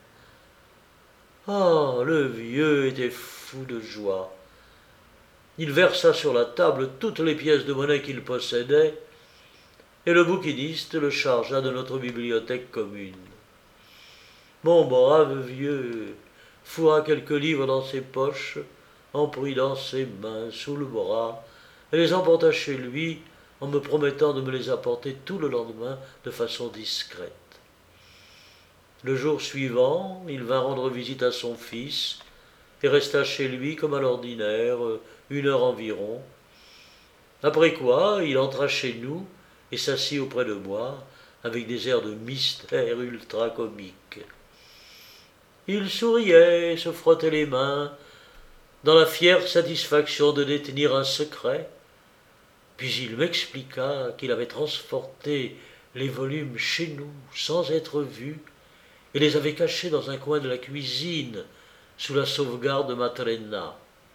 Ah, le vieux était fou de joie. Il versa sur la table toutes les pièces de monnaie qu'il possédait, et le bouquiniste le chargea de notre bibliothèque commune. Mon brave vieux fourra quelques livres dans ses poches, en prit dans ses mains, sous le bras, et les emporta chez lui, en me promettant de me les apporter tout le lendemain de façon discrète. Le jour suivant, il vint rendre visite à son fils, et resta chez lui comme à l'ordinaire, 1 heure environ, après quoi il entra chez nous et s'assit auprès de moi, avec des airs de mystère ultra-comiques. Il souriait et se frottait les mains, dans la fière satisfaction de détenir un secret, puis il m'expliqua qu'il avait transporté les volumes chez nous sans être vu et les avait cachés dans un coin de la cuisine sous la sauvegarde de Matrena.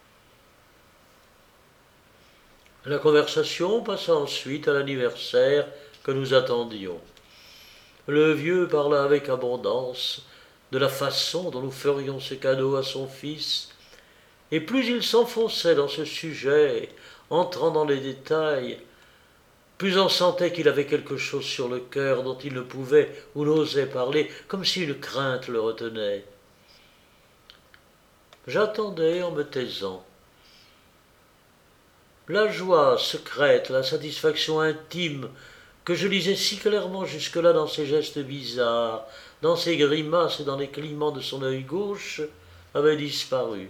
La conversation passa ensuite à l'anniversaire que nous attendions. Le vieux parla avec abondance de la façon dont nous ferions ce cadeau à son fils, et plus il s'enfonçait dans ce sujet, entrant dans les détails, plus on sentait qu'il avait quelque chose sur le cœur dont il ne pouvait ou n'osait parler, comme si une crainte le retenait. J'attendais en me taisant. La joie secrète, la satisfaction intime que je lisais si clairement jusque-là dans ses gestes bizarres, dans ses grimaces et dans les clignements de son œil gauche, avait disparu.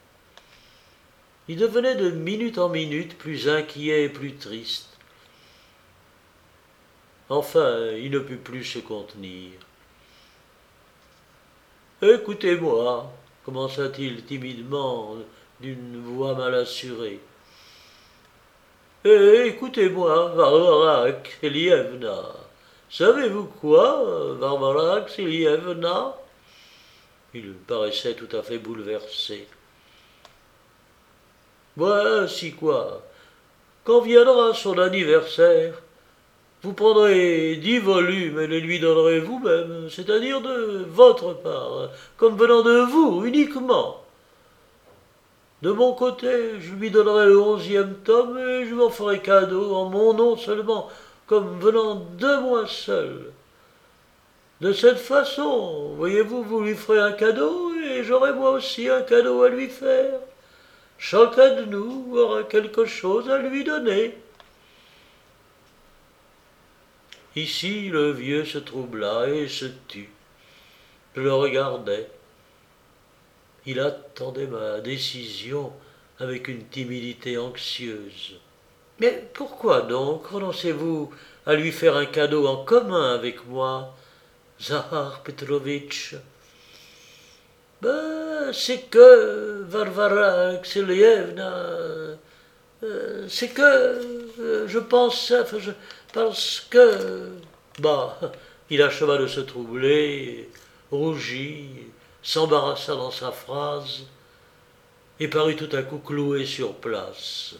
Il devenait de minute en minute plus inquiet et plus triste. Enfin, il ne put plus se contenir. « Écoutez-moi, commença-t-il timidement, d'une voix mal assurée. Écoutez-moi, Varvara Axelievna. Savez-vous quoi, Varvara Axelievna ?» Il paraissait tout à fait bouleversé. « Voici quoi. Quand viendra son anniversaire, vous prendrez 10 volumes et les lui donnerez vous-même, c'est-à-dire de votre part, comme venant de vous uniquement. De mon côté, je lui donnerai le 11e tome et je m'en ferai cadeau en mon nom seulement, comme venant de moi seul. De cette façon, voyez-vous, vous lui ferez un cadeau et j'aurai moi aussi un cadeau à lui faire. Chacun de nous aura quelque chose à lui donner. » Ici, le vieux se troubla et se tut. Je le regardais. Il attendait ma décision avec une timidité anxieuse. « Mais pourquoi donc renoncez-vous à lui faire un cadeau en commun avec moi, Zahar Petrovitch. Ben, c'est que Varvara Alexeyevna, c'est que je pense, enfin, parce que... Bah, il acheva de se troubler, rougit, s'embarrassa dans sa phrase, et parut tout à coup cloué sur place.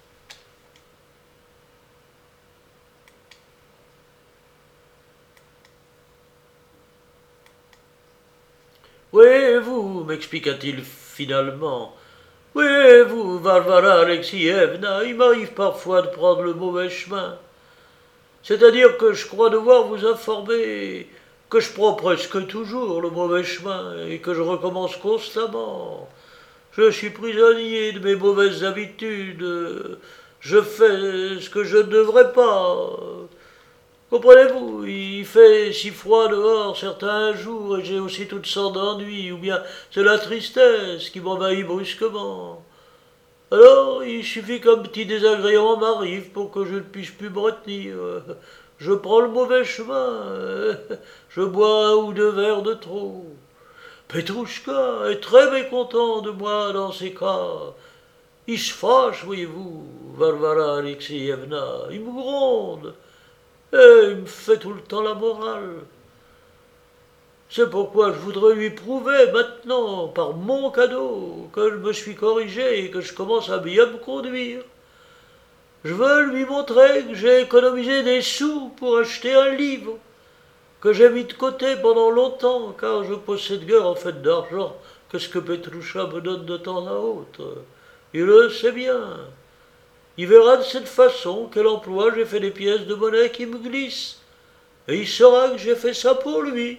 Oui, vous, m'expliqua-t-il finalement. Oui, vous, Varvara Alexeyevna, il m'arrive parfois de prendre le mauvais chemin. C'est-à-dire que je crois devoir vous informer que je prends presque toujours le mauvais chemin et que je recommence constamment. Je suis prisonnier de mes mauvaises habitudes. Je fais ce que je ne devrais pas. Comprenez-vous, il fait si froid dehors certains jours et j'ai aussi toutes sortes d'ennuis, ou bien c'est la tristesse qui m'envahit brusquement. Alors, il suffit qu'un petit désagrément m'arrive pour que je ne puisse plus me retenir. Je prends le mauvais chemin. Je bois un ou deux verres de trop. Petrouchka est très mécontent de moi dans ces cas. Il se fâche, voyez-vous, Varvara Alexeyevna. Il me gronde. Et il me fait tout le temps la morale. C'est pourquoi je voudrais lui prouver maintenant, par mon cadeau, que je me suis corrigé et que je commence à bien me conduire. Je veux lui montrer que j'ai économisé des sous pour acheter un livre, que j'ai mis de côté pendant longtemps, car je possède guère en fait d'argent que ce que Petroucha me donne de temps à autre. Il le sait bien. Il verra de cette façon quel emploi j'ai fait des pièces de monnaie qui me glissent, et il saura que j'ai fait ça pour lui.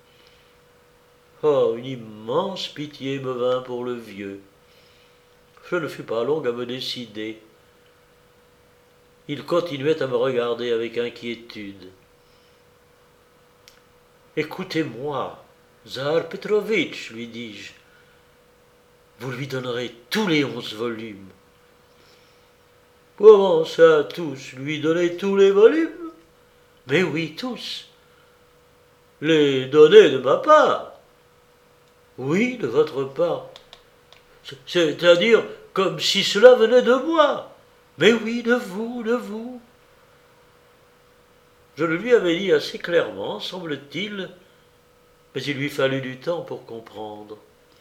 Oh, une immense pitié me vint pour le vieux. Je ne fus pas long à me décider. Il continuait à me regarder avec inquiétude. Écoutez-moi, Zahar Petrovitch, lui dis-je. Vous lui donnerez tous les 11 volumes. Comment ça, tous? Lui donner tous les volumes? Mais oui, tous. Les donner de ma part? Oui, de votre part. C'est-à-dire comme si cela venait de moi. Mais oui, de vous, de vous. Je le lui avais dit assez clairement, semble-t-il, mais il lui fallut du temps pour comprendre.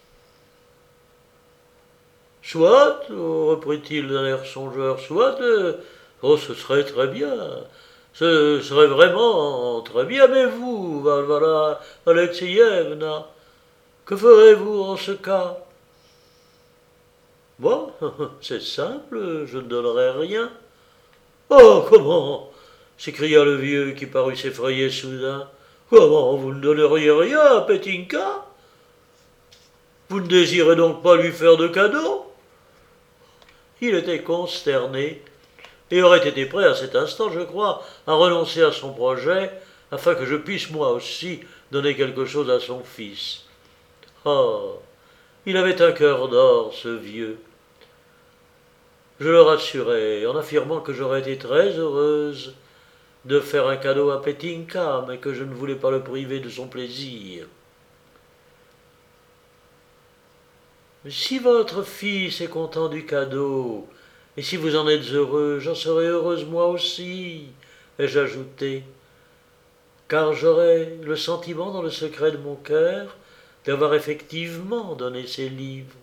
Soit, reprit-il d'un air songeur, soit, oh, ce serait très bien. Ce serait vraiment très bien, mais vous, Varvara Alexeyevna, que ferez-vous en ce cas? Moi, c'est simple, je ne donnerai rien. Oh, comment? S'écria le vieux qui parut s'effrayer soudain. Comment, vous ne donneriez rien à Petinka? Vous ne désirez donc pas lui faire de cadeau? Il était consterné et aurait été prêt à cet instant, je crois, à renoncer à son projet afin que je puisse moi aussi donner quelque chose à son fils. Oh, il avait un cœur d'or, ce vieux. Je le rassurai en affirmant que j'aurais été très heureuse de faire un cadeau à Petinka, mais que je ne voulais pas le priver de son plaisir. Si votre fils est content du cadeau, et si vous en êtes heureux, j'en serai heureuse moi aussi, ai-je ajouté, car j'aurai le sentiment dans le secret de mon cœur d'avoir effectivement donné ces livres.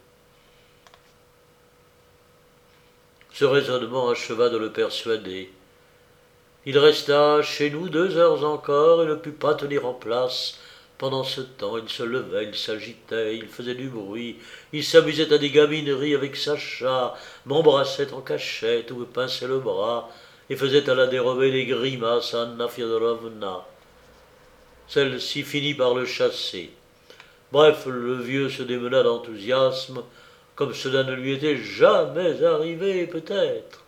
Ce raisonnement acheva de le persuader. Il resta chez nous 2 heures encore et ne put pas tenir en place. Pendant ce temps, il se levait, il s'agitait, il faisait du bruit, il s'amusait à des gamineries avec Sacha, m'embrassait en cachette ou me pinçait le bras et faisait à la dérobée des grimaces à Anna Fyodorovna. Celle-ci finit par le chasser. Bref, le vieux se démena d'enthousiasme, comme cela ne lui était jamais arrivé peut-être.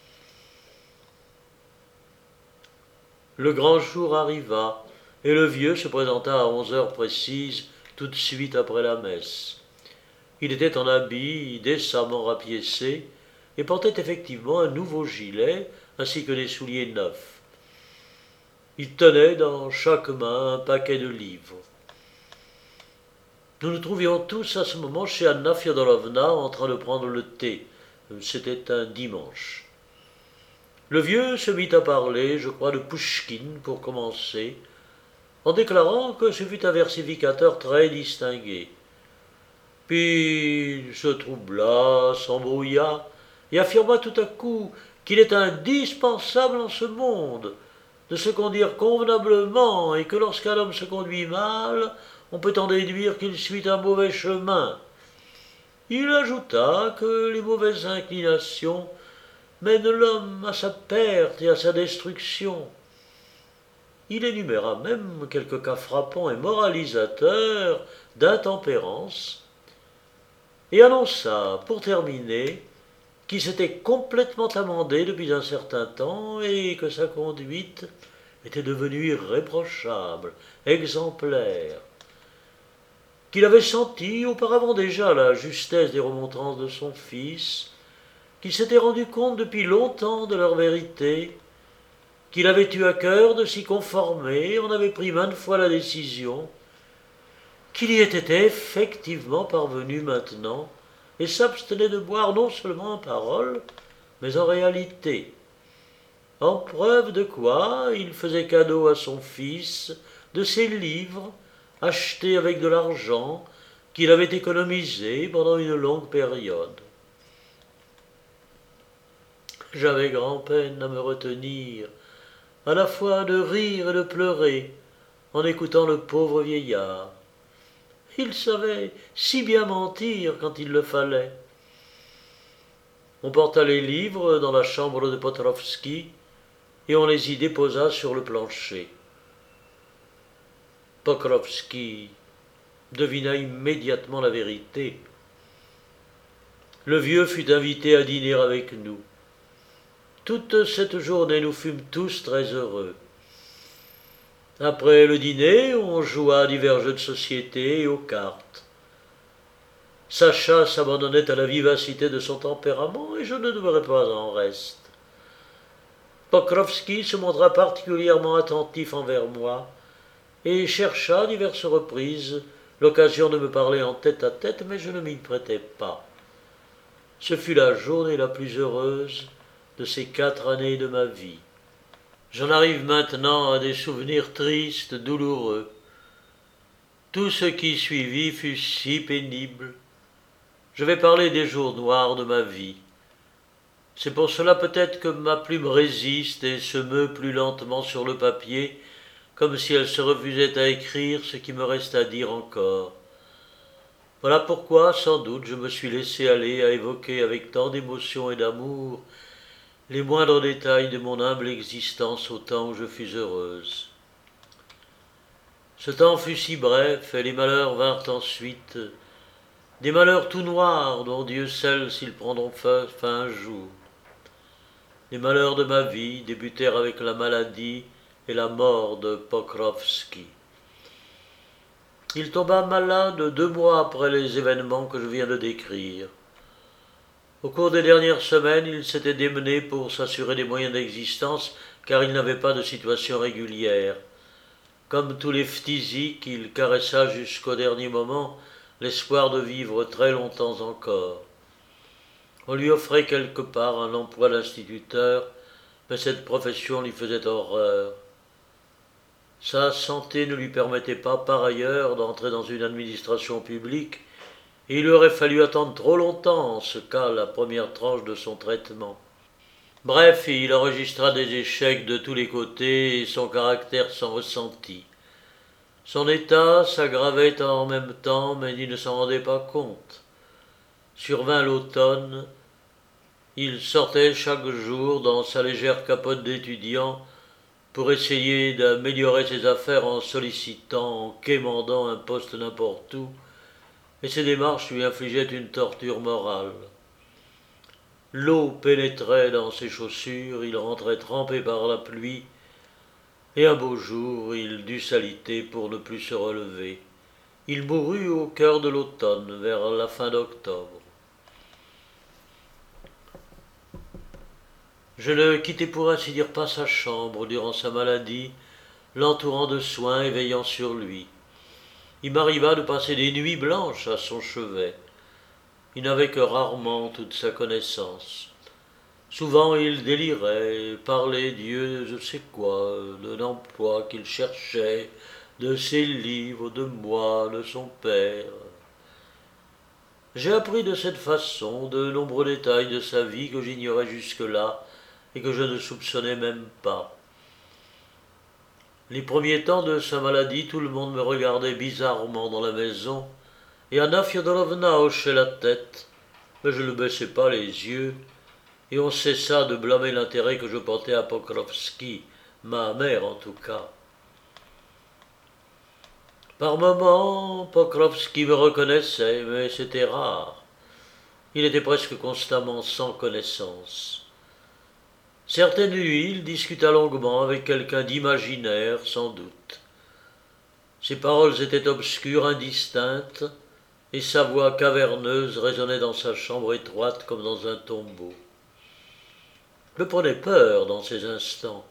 Le grand jour arriva, et le vieux se présenta à 11 heures précises, tout de suite après la messe. Il était en habit décemment rapiécé, et portait effectivement un nouveau gilet, ainsi que des souliers neufs. Il tenait dans chaque main un paquet de livres. Nous nous trouvions tous à ce moment chez Anna Fyodorovna en train de prendre le thé. C'était un dimanche. Le vieux se mit à parler, je crois, de Pouchkine pour commencer, en déclarant que ce fut un versificateur très distingué. Puis il se troubla, s'embrouilla, et affirma tout à coup qu'il est indispensable en ce monde de se conduire convenablement, et que lorsqu'un homme se conduit mal, on peut en déduire qu'il suit un mauvais chemin. Il ajouta que les mauvaises inclinations mènent l'homme à sa perte et à sa destruction. Il énuméra même quelques cas frappants et moralisateurs d'intempérance, et annonça, pour terminer, qu'il s'était complètement amendé depuis un certain temps et que sa conduite était devenue irréprochable, exemplaire, qu'il avait senti auparavant déjà la justesse des remontrances de son fils, qu'il s'était rendu compte depuis longtemps de leur vérité, qu'il avait eu à cœur de s'y conformer, en avait pris maintes fois la décision, qu'il y était effectivement parvenu maintenant, et s'abstenait de boire non seulement en parole, mais en réalité. En preuve de quoi il faisait cadeau à son fils de ses livres, achetés avec de l'argent qu'il avait économisé pendant une longue période. J'avais grand-peine à me retenir, à la fois de rire et de pleurer, en écoutant le pauvre vieillard. Il savait si bien mentir quand il le fallait. On porta les livres dans la chambre de Potrovski et on les y déposa sur le plancher. Pokrovski devina immédiatement la vérité. Le vieux fut invité à dîner avec nous. Toute cette journée, nous fûmes tous très heureux. Après le dîner, on joua à divers jeux de société et aux cartes. Sacha s'abandonnait à la vivacité de son tempérament et je ne demeurais pas en reste. Pokrovski se montra particulièrement attentif envers moi et chercha à diverses reprises l'occasion de me parler en tête-à-tête, mais je ne m'y prêtais pas. Ce fut la journée la plus heureuse de ces 4 années de ma vie. J'en arrive maintenant à des souvenirs tristes, douloureux. Tout ce qui suivit fut si pénible. Je vais parler des jours noirs de ma vie. C'est pour cela peut-être que ma plume résiste et se meut plus lentement sur le papier, comme si elle se refusait à écrire ce qui me reste à dire encore. Voilà pourquoi, sans doute, je me suis laissé aller à évoquer avec tant d'émotion et d'amour les moindres détails de mon humble existence au temps où je fus heureuse. Ce temps fut si bref, et les malheurs vinrent ensuite, des malheurs tout noirs dont Dieu sait s'ils prendront fin un jour. Les malheurs de ma vie débutèrent avec la maladie et la mort de Pokrovski. Il tomba malade 2 mois après les événements que je viens de décrire. Au cours des dernières semaines, il s'était démené pour s'assurer des moyens d'existence, car il n'avait pas de situation régulière. Comme tous les phtisiques, il caressa jusqu'au dernier moment l'espoir de vivre très longtemps encore. On lui offrait quelque part un emploi d'instituteur, mais cette profession lui faisait horreur. Sa santé ne lui permettait pas, par ailleurs, d'entrer dans une administration publique, et il aurait fallu attendre trop longtemps, en ce cas, la première tranche de son traitement. Bref, il enregistra des échecs de tous les côtés, et son caractère s'en ressentit. Son état s'aggravait en même temps, mais il ne s'en rendait pas compte. Survint l'automne. Il sortait chaque jour dans sa légère capote d'étudiant pour essayer d'améliorer ses affaires en sollicitant, en quémandant un poste n'importe où, et ses démarches lui infligeaient une torture morale. L'eau pénétrait dans ses chaussures, il rentrait trempé par la pluie, et un beau jour il dut s'aliter pour ne plus se relever. Il mourut au cœur de l'automne, vers la fin d'octobre. Je ne quittai pour ainsi dire pas sa chambre durant sa maladie, l'entourant de soins et veillant sur lui. Il m'arriva de passer des nuits blanches à son chevet. Il n'avait que rarement toute sa connaissance. Souvent il délirait, parlait Dieu je sais quoi, de l'emploi qu'il cherchait, de ses livres, de moi, de son père. J'ai appris de cette façon de nombreux détails de sa vie que j'ignorais jusque-là et que je ne soupçonnais même pas. Les premiers temps de sa maladie, tout le monde me regardait bizarrement dans la maison, et Anna Fyodorovna hochait la tête, mais je ne baissais pas les yeux, et on cessa de blâmer l'intérêt que je portais à Pokrovski, ma mère en tout cas. Par moments, Pokrovski me reconnaissait, mais c'était rare. Il était presque constamment sans connaissance. Certaines nuits, il discuta longuement avec quelqu'un d'imaginaire, sans doute. Ses paroles étaient obscures, indistinctes, et sa voix caverneuse résonnait dans sa chambre étroite comme dans un tombeau. Je prenais peur dans ces instants.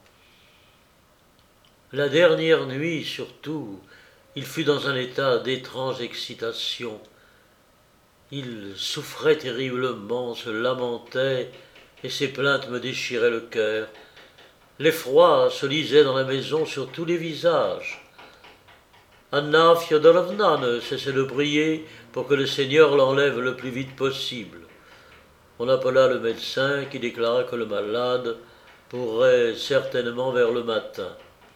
La dernière nuit, surtout, il fut dans un état d'étrange excitation. Il souffrait terriblement, se lamentait, et ses plaintes me déchiraient le cœur. L'effroi se lisait dans la maison sur tous les visages. Anna Fyodorovna ne cessait de prier pour que le Seigneur l'enlève le plus vite possible. On appela le médecin qui déclara que le malade pourrait certainement vers le matin.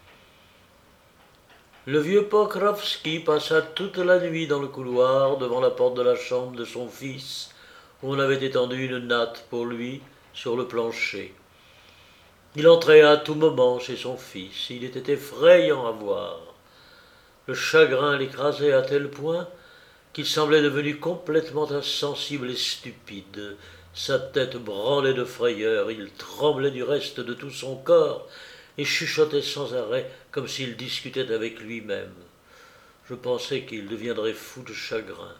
Le vieux Pokrovski passa toute la nuit dans le couloir devant la porte de la chambre de son fils, où on avait étendu une natte pour lui sur le plancher. Il entrait à tout moment chez son fils. Il était effrayant à voir. Le chagrin l'écrasait à tel point qu'il semblait devenu complètement insensible et stupide. Sa tête branlait de frayeur, il tremblait du reste de tout son corps et chuchotait sans arrêt comme s'il discutait avec lui-même. Je pensais qu'il deviendrait fou de chagrin.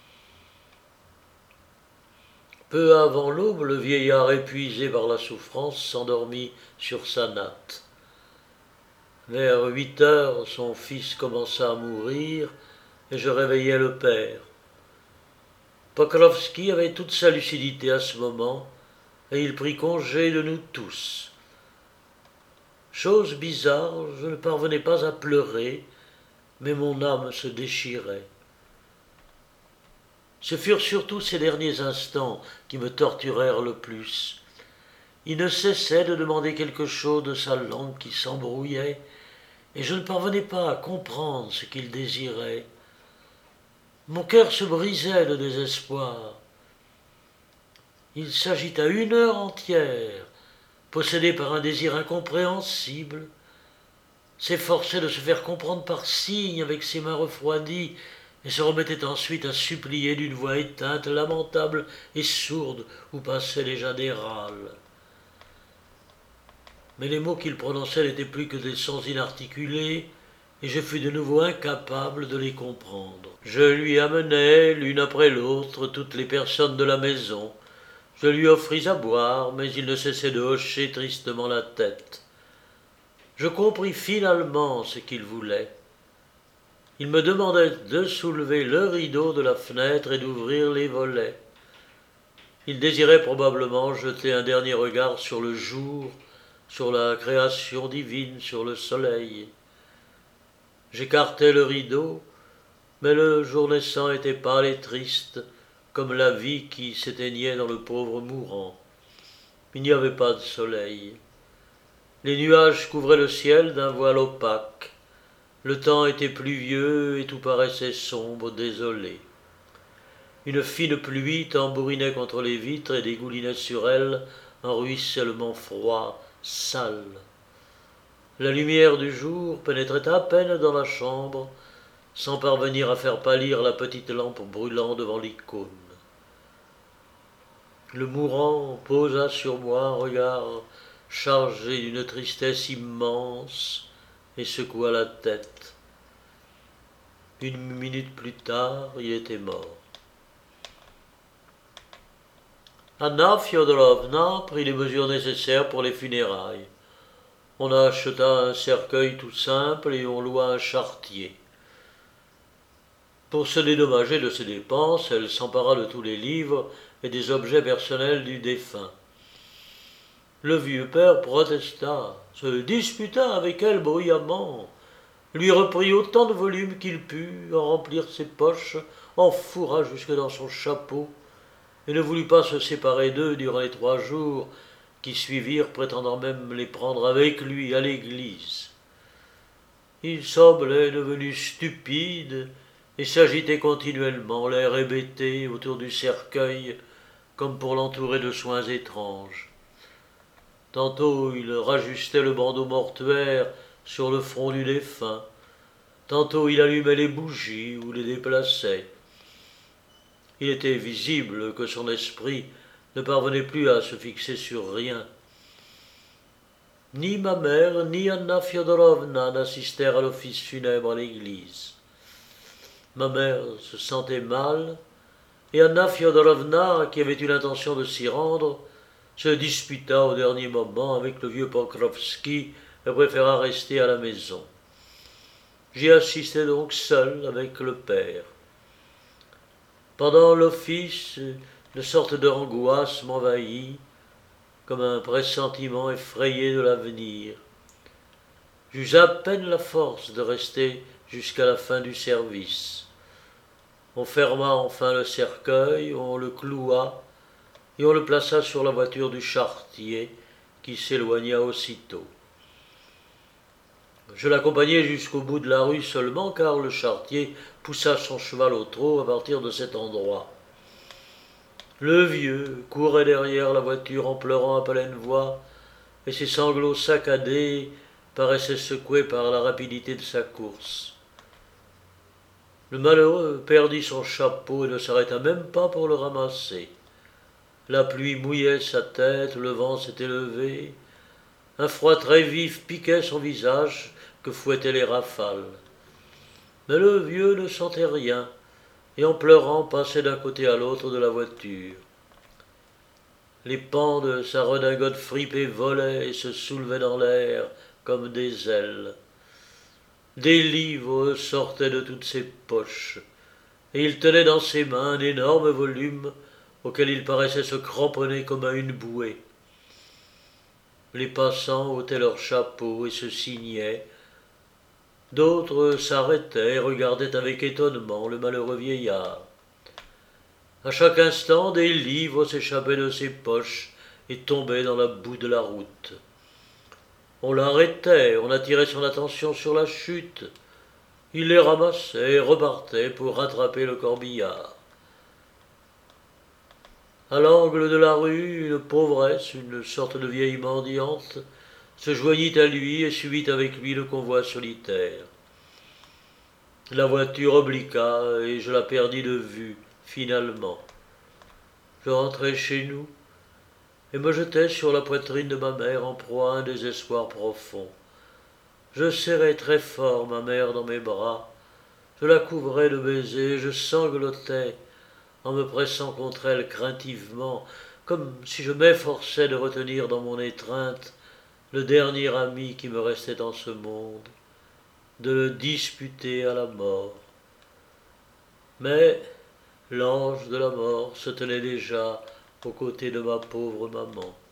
Peu avant l'aube, le vieillard épuisé par la souffrance s'endormit sur sa natte. Vers 8 heures, son fils commença à mourir et je réveillai le père. Pokrovski avait toute sa lucidité à ce moment et il prit congé de nous tous. Chose bizarre, je ne parvenais pas à pleurer, mais mon âme se déchirait. Ce furent surtout ces derniers instants qui me torturèrent le plus. Il ne cessait de demander quelque chose de sa langue qui s'embrouillait, et je ne parvenais pas à comprendre ce qu'il désirait. Mon cœur se brisait de désespoir. Il s'agita 1 heure entière, possédé par un désir incompréhensible, s'efforçait de se faire comprendre par signes avec ses mains refroidies, et se remettait ensuite à supplier d'une voix éteinte, lamentable et sourde, où passaient déjà des râles. Mais les mots qu'il prononçait n'étaient plus que des sons inarticulés, et je fus de nouveau incapable de les comprendre. Je lui amenai, l'une après l'autre, toutes les personnes de la maison. Je lui offris à boire, mais il ne cessait de hocher tristement la tête. Je compris finalement ce qu'il voulait. Il me demandait de soulever le rideau de la fenêtre et d'ouvrir les volets. Il désirait probablement jeter un dernier regard sur le jour, sur la création divine, sur le soleil. J'écartai le rideau, mais le jour naissant était pâle et triste, comme la vie qui s'éteignait dans le pauvre mourant. Il n'y avait pas de soleil. Les nuages couvraient le ciel d'un voile opaque. Le temps était pluvieux et tout paraissait sombre, désolé. Une fine pluie tambourinait contre les vitres et dégoulinait sur elles un ruissellement froid, sale. La lumière du jour pénétrait à peine dans la chambre, sans parvenir à faire pâlir la petite lampe brûlant devant l'icône. Le mourant posa sur moi un regard chargé d'une tristesse immense et secoua la tête. 1 minute plus tard, il était mort. Anna Fyodorovna prit les mesures nécessaires pour les funérailles. On acheta un cercueil tout simple et on loua un charretier. Pour se dédommager de ses dépenses, elle s'empara de tous les livres et des objets personnels du défunt. Le vieux père protesta, se disputa avec elle bruyamment, lui reprit autant de volumes qu'il put, en remplir ses poches, en fourra jusque dans son chapeau, et ne voulut pas se séparer d'eux durant les 3 jours qui suivirent, prétendant même les prendre avec lui à l'église. Il semblait devenu stupide et s'agitait continuellement, l'air hébété, autour du cercueil, comme pour l'entourer de soins étranges. Tantôt il rajustait le bandeau mortuaire sur le front du défunt, tantôt il allumait les bougies ou les déplaçait. Il était visible que son esprit ne parvenait plus à se fixer sur rien. Ni ma mère ni Anna Fyodorovna n'assistèrent à l'office funèbre à l'église. Ma mère se sentait mal, et Anna Fyodorovna, qui avait eu l'intention de s'y rendre, se disputa au dernier moment avec le vieux Pokrovski et préféra rester à la maison. J'y assistais donc seul avec le père. Pendant l'office, une sorte d'angoisse m'envahit, comme un pressentiment effrayé de l'avenir. J'eus à peine la force de rester jusqu'à la fin du service. On ferma enfin le cercueil, on le cloua, et on le plaça sur la voiture du charretier, qui s'éloigna aussitôt. Je l'accompagnai jusqu'au bout de la rue seulement, car le charretier poussa son cheval au trot à partir de cet endroit. Le vieux courait derrière la voiture en pleurant à pleine voix, et ses sanglots saccadés paraissaient secoués par la rapidité de sa course. Le malheureux perdit son chapeau et ne s'arrêta même pas pour le ramasser. La pluie mouillait sa tête, le vent s'était levé, un froid très vif piquait son visage que fouettaient les rafales. Mais le vieux ne sentait rien, et en pleurant passait d'un côté à l'autre de la voiture. Les pans de sa redingote fripée volaient et se soulevaient dans l'air comme des ailes. Des livres sortaient de toutes ses poches, et il tenait dans ses mains un énorme volume auquel il paraissait se cramponner comme à une bouée. Les passants ôtaient leurs chapeaux et se signaient. D'autres s'arrêtaient et regardaient avec étonnement le malheureux vieillard. À chaque instant, des livres s'échappaient de ses poches et tombaient dans la boue de la route. On l'arrêtait, on attirait son attention sur la chute. Il les ramassait et repartait pour rattraper le corbillard. À l'angle de la rue, une pauvresse, une sorte de vieille mendiante, se joignit à lui et suivit avec lui le convoi solitaire. La voiture obliqua et je la perdis de vue, finalement. Je rentrai chez nous et me jetai sur la poitrine de ma mère en proie à un désespoir profond. Je serrai très fort ma mère dans mes bras, je la couvrais de baisers, je sanglotais en me pressant contre elle craintivement, comme si je m'efforçais de retenir dans mon étreinte le dernier ami qui me restait dans ce monde, de le disputer à la mort. Mais l'ange de la mort se tenait déjà aux côtés de ma pauvre maman.